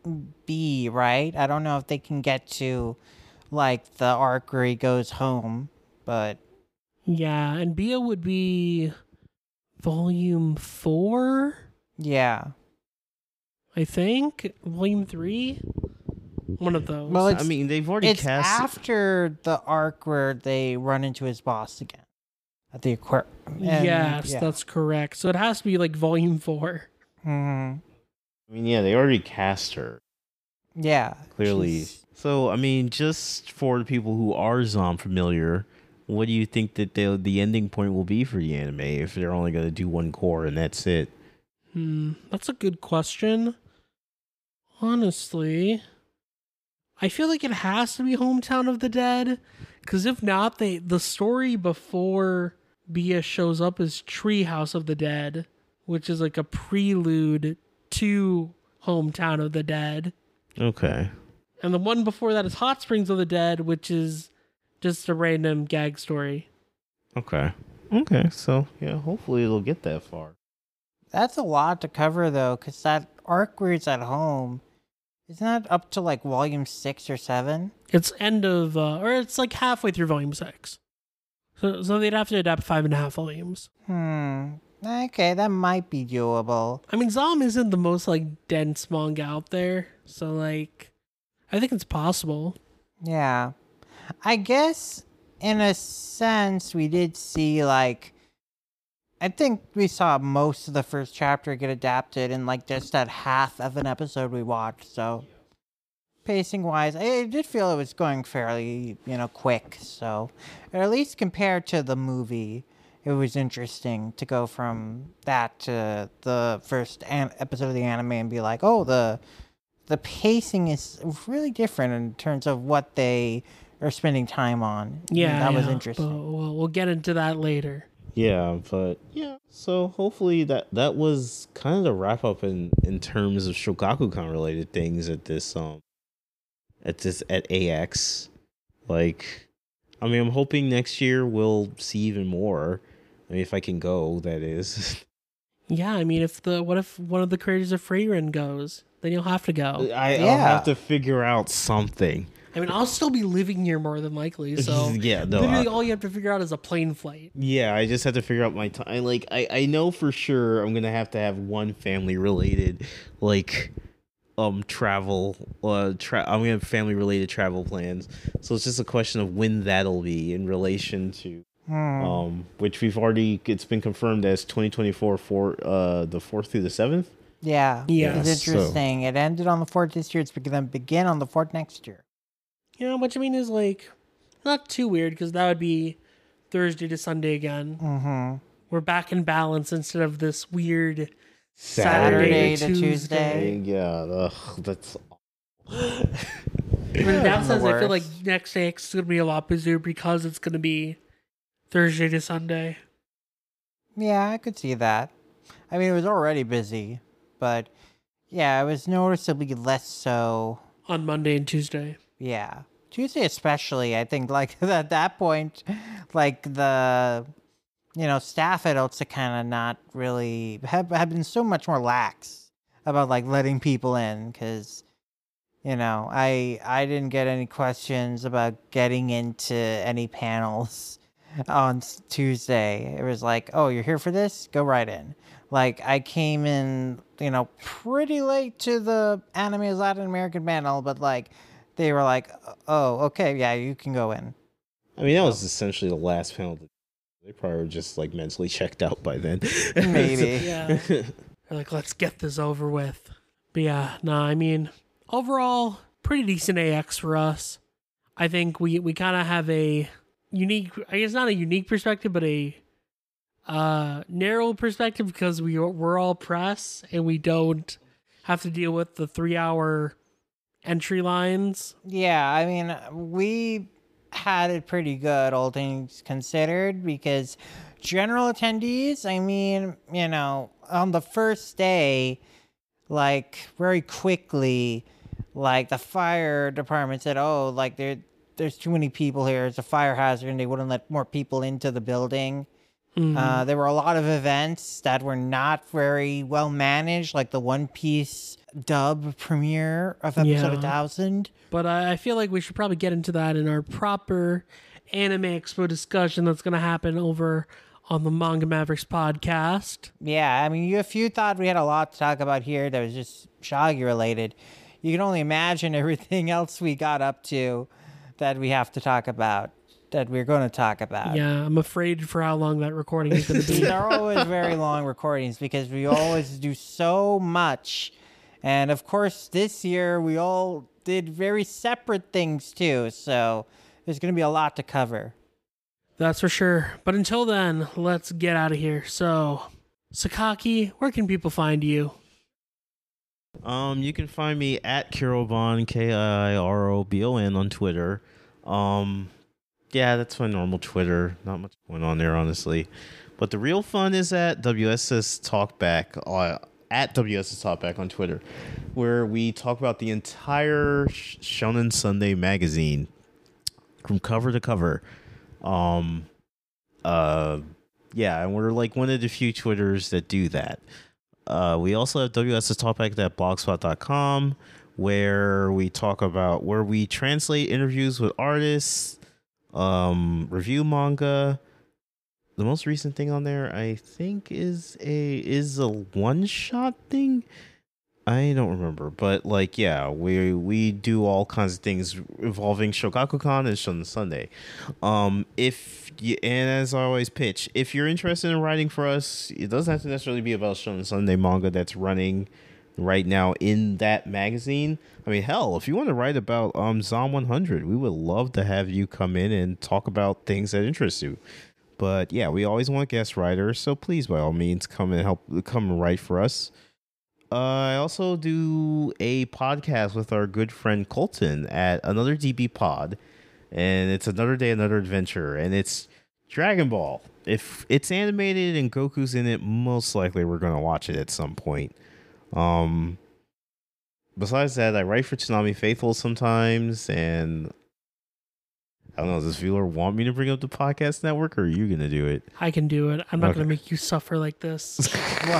Speaker 4: B, right? I don't know if they can get to like the arc where he goes home, but
Speaker 2: Yeah, and Bia would be volume four,
Speaker 4: yeah.
Speaker 2: I think. Volume three? One of those.
Speaker 4: Well,
Speaker 3: I
Speaker 4: it's-
Speaker 3: mean, they've already
Speaker 4: It's
Speaker 3: cast.
Speaker 4: after the arc where they run into his boss again at the aquarium.
Speaker 2: yes,
Speaker 4: yeah.
Speaker 2: that's correct. So it has to be like volume four.
Speaker 4: Mhm.
Speaker 3: I mean, yeah, they already cast her.
Speaker 4: Yeah.
Speaker 3: Clearly.
Speaker 4: she's-
Speaker 3: So, I mean, just for the people who are Zom familiar, what do you think that the the ending point will be for the anime if they're only going to do one core and that's it?
Speaker 2: Hmm, that's a good question. Honestly, I feel like it has to be Hometown of the Dead, because if not, they the story before Bia shows up is Treehouse of the Dead, which is like a prelude to Hometown of the Dead,
Speaker 3: Okay.
Speaker 2: and the one before that is Hot Springs of the Dead, which is just a random gag story.
Speaker 3: Okay. Okay. So, yeah, hopefully it'll get that far.
Speaker 4: That's a lot to cover though, because that arc where he's at home, isn't that up to like volume six or seven?
Speaker 2: It's end of, uh, or it's like halfway through volume six. So, so they'd have to adapt five and a half volumes.
Speaker 4: Hmm. Okay, that might be doable.
Speaker 2: I mean, Zom isn't the most like dense manga out there, so like, I think it's possible.
Speaker 4: Yeah. I guess in a sense we did see like I think we saw most of the first chapter get adapted in like just that half of an episode we watched, so pacing wise, I, I did feel it was going fairly, you know, quick, so or at least compared to the movie, it was interesting to go from that to the first an- episode of the anime and be like, oh, the the pacing is really different in terms of what they are spending time on.
Speaker 2: Yeah,
Speaker 4: that was
Speaker 2: yeah,
Speaker 4: interesting.
Speaker 2: But we'll, we'll get into that later.
Speaker 3: Yeah, but yeah. So hopefully that that was kind of the wrap up in in terms of Shogakukan related things at this um at this at A X. Like, I mean, I'm hoping next year we'll see even more. I mean, if I can go, that is.
Speaker 2: Yeah, I mean, if the what if one of the creators of Freyrin goes, then you'll have to go.
Speaker 3: I, I'll
Speaker 4: Yeah.
Speaker 3: have to figure out something.
Speaker 2: I mean, I'll still be living here more than likely, so
Speaker 3: Yeah, no,
Speaker 2: literally
Speaker 3: I-
Speaker 2: all you have to figure out is a plane flight.
Speaker 3: Yeah, I just have to figure out my time. Like, I, I know for sure I'm gonna have to have one family related, like, um, travel. Uh, tra- I'm gonna have family related travel plans. So it's just a question of when that'll be in relation to,
Speaker 4: Hmm.
Speaker 3: um, which we've already. It's been confirmed as twenty twenty-four for uh the fourth through the seventh.
Speaker 4: Yeah,
Speaker 2: Yeah,
Speaker 4: it's
Speaker 3: so-
Speaker 4: interesting. It ended on the fourth this year. It's going to begin on the fourth next year.
Speaker 2: Yeah, which I mean is like not too weird because that would be Thursday to Sunday again.
Speaker 4: Mm-hmm.
Speaker 2: We're back in balance instead of this weird
Speaker 4: Saturday
Speaker 2: Saturday,
Speaker 4: to
Speaker 2: to
Speaker 4: Tuesday.
Speaker 2: Tuesday.
Speaker 3: Yeah, ugh, that's.
Speaker 2: I mean, in that
Speaker 4: the
Speaker 2: sense, I feel like
Speaker 4: worst.
Speaker 2: next day is going to be a lot busier because it's going to be Thursday to Sunday.
Speaker 4: Yeah, I could see that. I mean, it was already busy, but yeah, it was noticeably less so.
Speaker 2: On Monday and Tuesday.
Speaker 4: Yeah, Tuesday especially. I think like at that point, like the you know, staff at Otsuka not really have, have been so much more lax about like letting people in because, you know, I I didn't get any questions about getting into any panels on s- Tuesday. It was like, oh, you're here for this? Go right in. Like I came in, you know, pretty late to the Anime Latin American panel, but like they were like, oh, okay, yeah, you can go in.
Speaker 3: I mean, that was essentially the last panel. They probably were just like mentally checked out by then.
Speaker 4: Maybe.
Speaker 2: Yeah. They're like, let's get this over with. But yeah, no, I mean, overall, pretty decent A X for us. I think we, we kind of have a unique, I guess not a unique perspective, but a uh, narrow perspective because we, we're all press and we don't have to deal with the three hour entry lines.
Speaker 4: Yeah, I mean, we had it pretty good, all things considered, because general attendees, I mean, you know, on the first day, like, very quickly, like, the fire department said, oh, like, there, there's too many people here, it's a fire hazard, and they wouldn't let more people into the building. Mm-hmm. Uh, there were a lot of events that were not very well managed, like the One Piece dub premiere of episode
Speaker 2: Yeah.
Speaker 4: one thousand.
Speaker 2: But I I feel like we should probably get into that in our proper Anime Expo discussion that's going to happen over on the Manga Mavericks podcast.
Speaker 4: Yeah, I mean, you, if you thought we had a lot to talk about here that was just Shogi related, you can only imagine everything else we got up to that we have to talk about, that we're going to talk about.
Speaker 2: Yeah, I'm afraid for how long that recording is going to be.
Speaker 4: They're always very long recordings because we always do so much. And of course, this year we all did very separate things too. So there's going to be a lot to cover.
Speaker 2: That's for sure. But until then, let's get out of here. So, Sakaki, where can people find you?
Speaker 3: Um, you can find me at Kirobon, K I R O B O N on Twitter. Um, yeah, that's my normal Twitter. Not much going on there, honestly. But the real fun is at W S S Talkback, uh, at W S S Talkback on Twitter, where we talk about the entire Sh- Shonen Sunday magazine from cover to cover. Um, uh, yeah, and we're like one of the few Twitters that do that. Uh, we also have W S S Talkback at blogspot dot com, where we talk about where we translate interviews with artists, um, review manga. The most recent thing on there, I think, is a is a one shot thing. I don't remember, but like, yeah, we we do all kinds of things involving Shogakukan and Shonen Sunday. Um, if you, and as I always pitch, if you're interested in writing for us, it doesn't have to necessarily be about Shonen Sunday manga that's running right now in that magazine. I mean, hell, if you want to write about um Zom one hundred, we would love to have you come in and talk about things that interest you. But yeah, we always want guest writers, so please, by all means, come and help, come and write for us. Uh, I also do a podcast with our good friend Colton at Another D B Pod, and it's Another Day, Another Adventure, and it's Dragon Ball. If it's animated and Goku's in it, most likely we're going to watch it at some point. Um, besides that, I write for Tsunami Faithful sometimes, and I don't know, does viewer want me to bring up the podcast network, or are you going to do it?
Speaker 2: I can do it. I'm not
Speaker 3: Okay.
Speaker 2: going to make you suffer like this.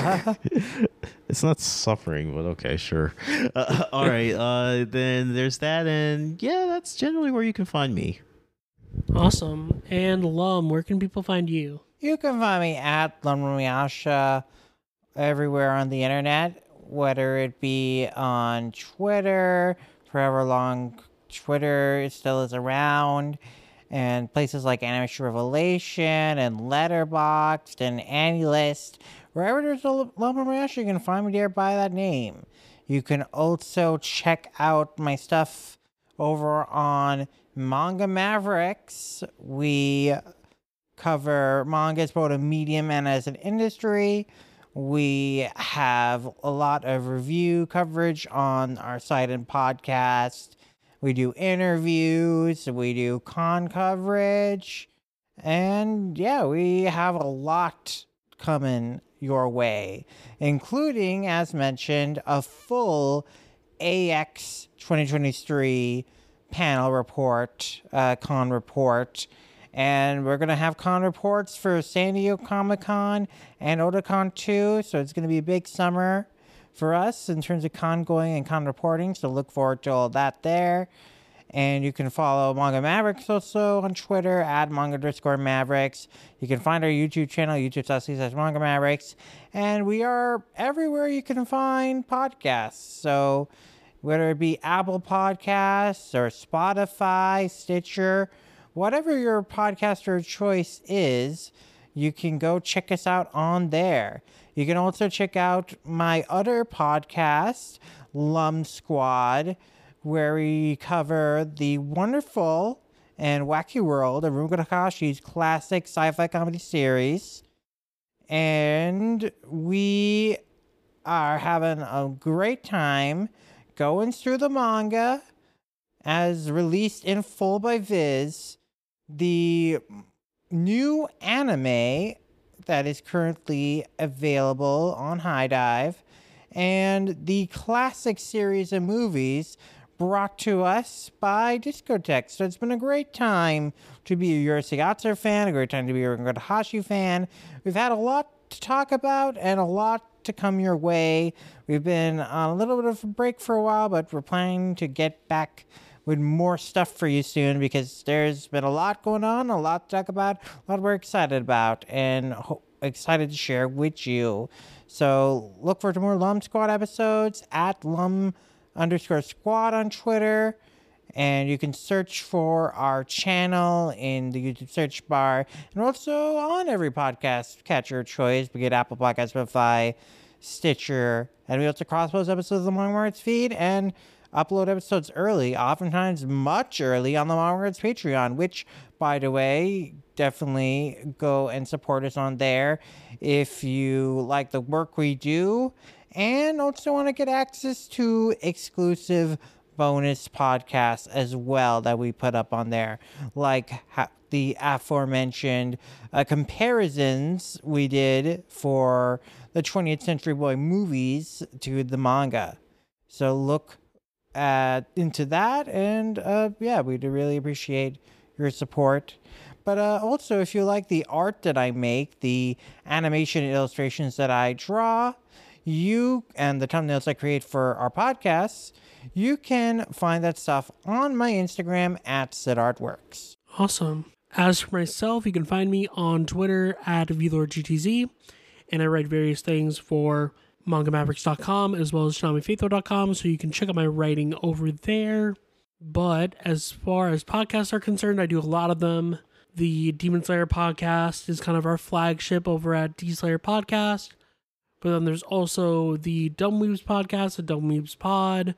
Speaker 3: It's not suffering, but okay, sure. Uh, all right, uh, then there's that, and yeah, that's generally where you can find me.
Speaker 2: Awesome. And Lum, where can people find you?
Speaker 4: You can find me at Lumrumyasha everywhere on the internet, whether it be on Twitter, forever long Twitter still is around, and places like Animation Revelation and Letterboxd and AniList. Wherever there's a Lumrumyasha, you can find me there by that name. You can also check out my stuff over on Manga Mavericks. We cover manga as both a medium and as an industry. We have a lot of review coverage on our site and podcast. We do interviews, we do con coverage, and yeah, we have a lot coming your way, including, as mentioned, a full A X twenty twenty-three panel report, uh, con report, And we're going to have con reports for San Diego Comic-Con and Otakon too. So it's going to be a big summer for us in terms of con going and con reporting. So look forward to all that there. And you can follow Manga Mavericks also on Twitter at manga underscore Mavericks. You can find our YouTube channel, youtube.com slash Manga Mavericks. And we are everywhere you can find podcasts. So whether it be Apple Podcasts or Spotify, Stitcher, whatever your podcaster of choice is, you can go check us out on there. You can also check out my other podcast, Lum Squad, where we cover the wonderful and wacky world of Rumiko Takahashi's classic sci-fi comedy series. And we are having a great time going through the manga as released in full by Viz. The new anime that is currently available on High Dive, and the classic series of movies brought to us by Discotex. So it's been a great time to be a Yurusei Yatsura fan, a great time to be a Rumiko Takahashi fan. We've had a lot to talk about and a lot to come your way. We've been on a little bit of a break for a while, but we're planning to get back with more stuff for you soon because there's been a lot going on, a lot to talk about, a lot we're excited about, and ho- excited to share with you. So look forward to more Lum Squad episodes at Lum underscore Squad on Twitter. And you can search for our channel in the YouTube search bar. And also on every podcast catcher of choice. We get Apple Podcasts, Spotify, Stitcher. And we also cross-post episodes of the Long Words feed and upload episodes early, oftentimes much early on the Long Words Patreon, which, by the way, definitely go and support us on there if you like the work we do and also want to get access to exclusive bonus podcasts as well that we put up on there, like ha- the aforementioned uh, comparisons we did for the twentieth Century Boy movies to the manga. So look uh, into that, and uh, yeah, we'd really appreciate your support. But uh, also, if you like the art that I make, the animation and illustrations that I draw, you and the thumbnails I create for our podcasts, you can find that stuff on my Instagram at SidArtWorks.
Speaker 2: Awesome. As for myself, you can find me on Twitter at VLordGTZ, and I write various things for manga mavericks dot com as well as shinami faithful dot com, so you can check out my writing over there. But as far as podcasts are concerned, I do a lot of them. The Demon Slayer podcast is kind of our flagship over at D Slayer Podcast. But then there's also the Dumb Weebs podcast, the Dumb Weebs Pod,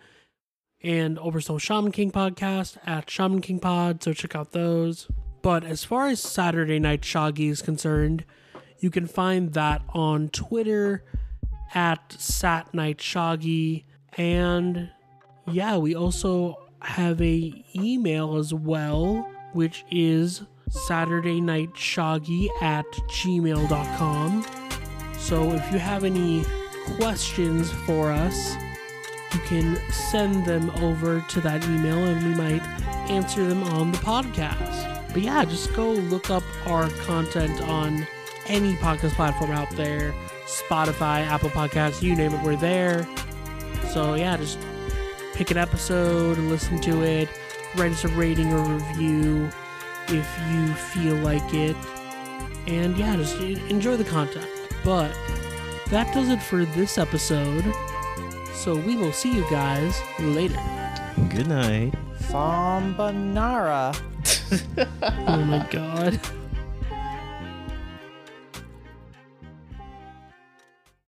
Speaker 2: and Oversoul Shaman King podcast at Shaman King Pod, so check out those. But as far as Saturday Night Shoggy is concerned, you can find that on Twitter at Sat Night Shoggy, and yeah, we also have a email as well, which is Saturday Night Shoggy at gmail dot com. So if you have any questions for us, you can send them over to that email and we might answer them on the podcast. But yeah, just go look up our content on any podcast platform out there. Spotify, Apple Podcasts, you name it, we're there. So yeah, just pick an episode and listen to it. Write us a rating or review if you feel like it. And yeah, just enjoy the content. But that does it for this episode. So we will see you guys later.
Speaker 3: Good night.
Speaker 4: Sambanara.
Speaker 2: Oh my god.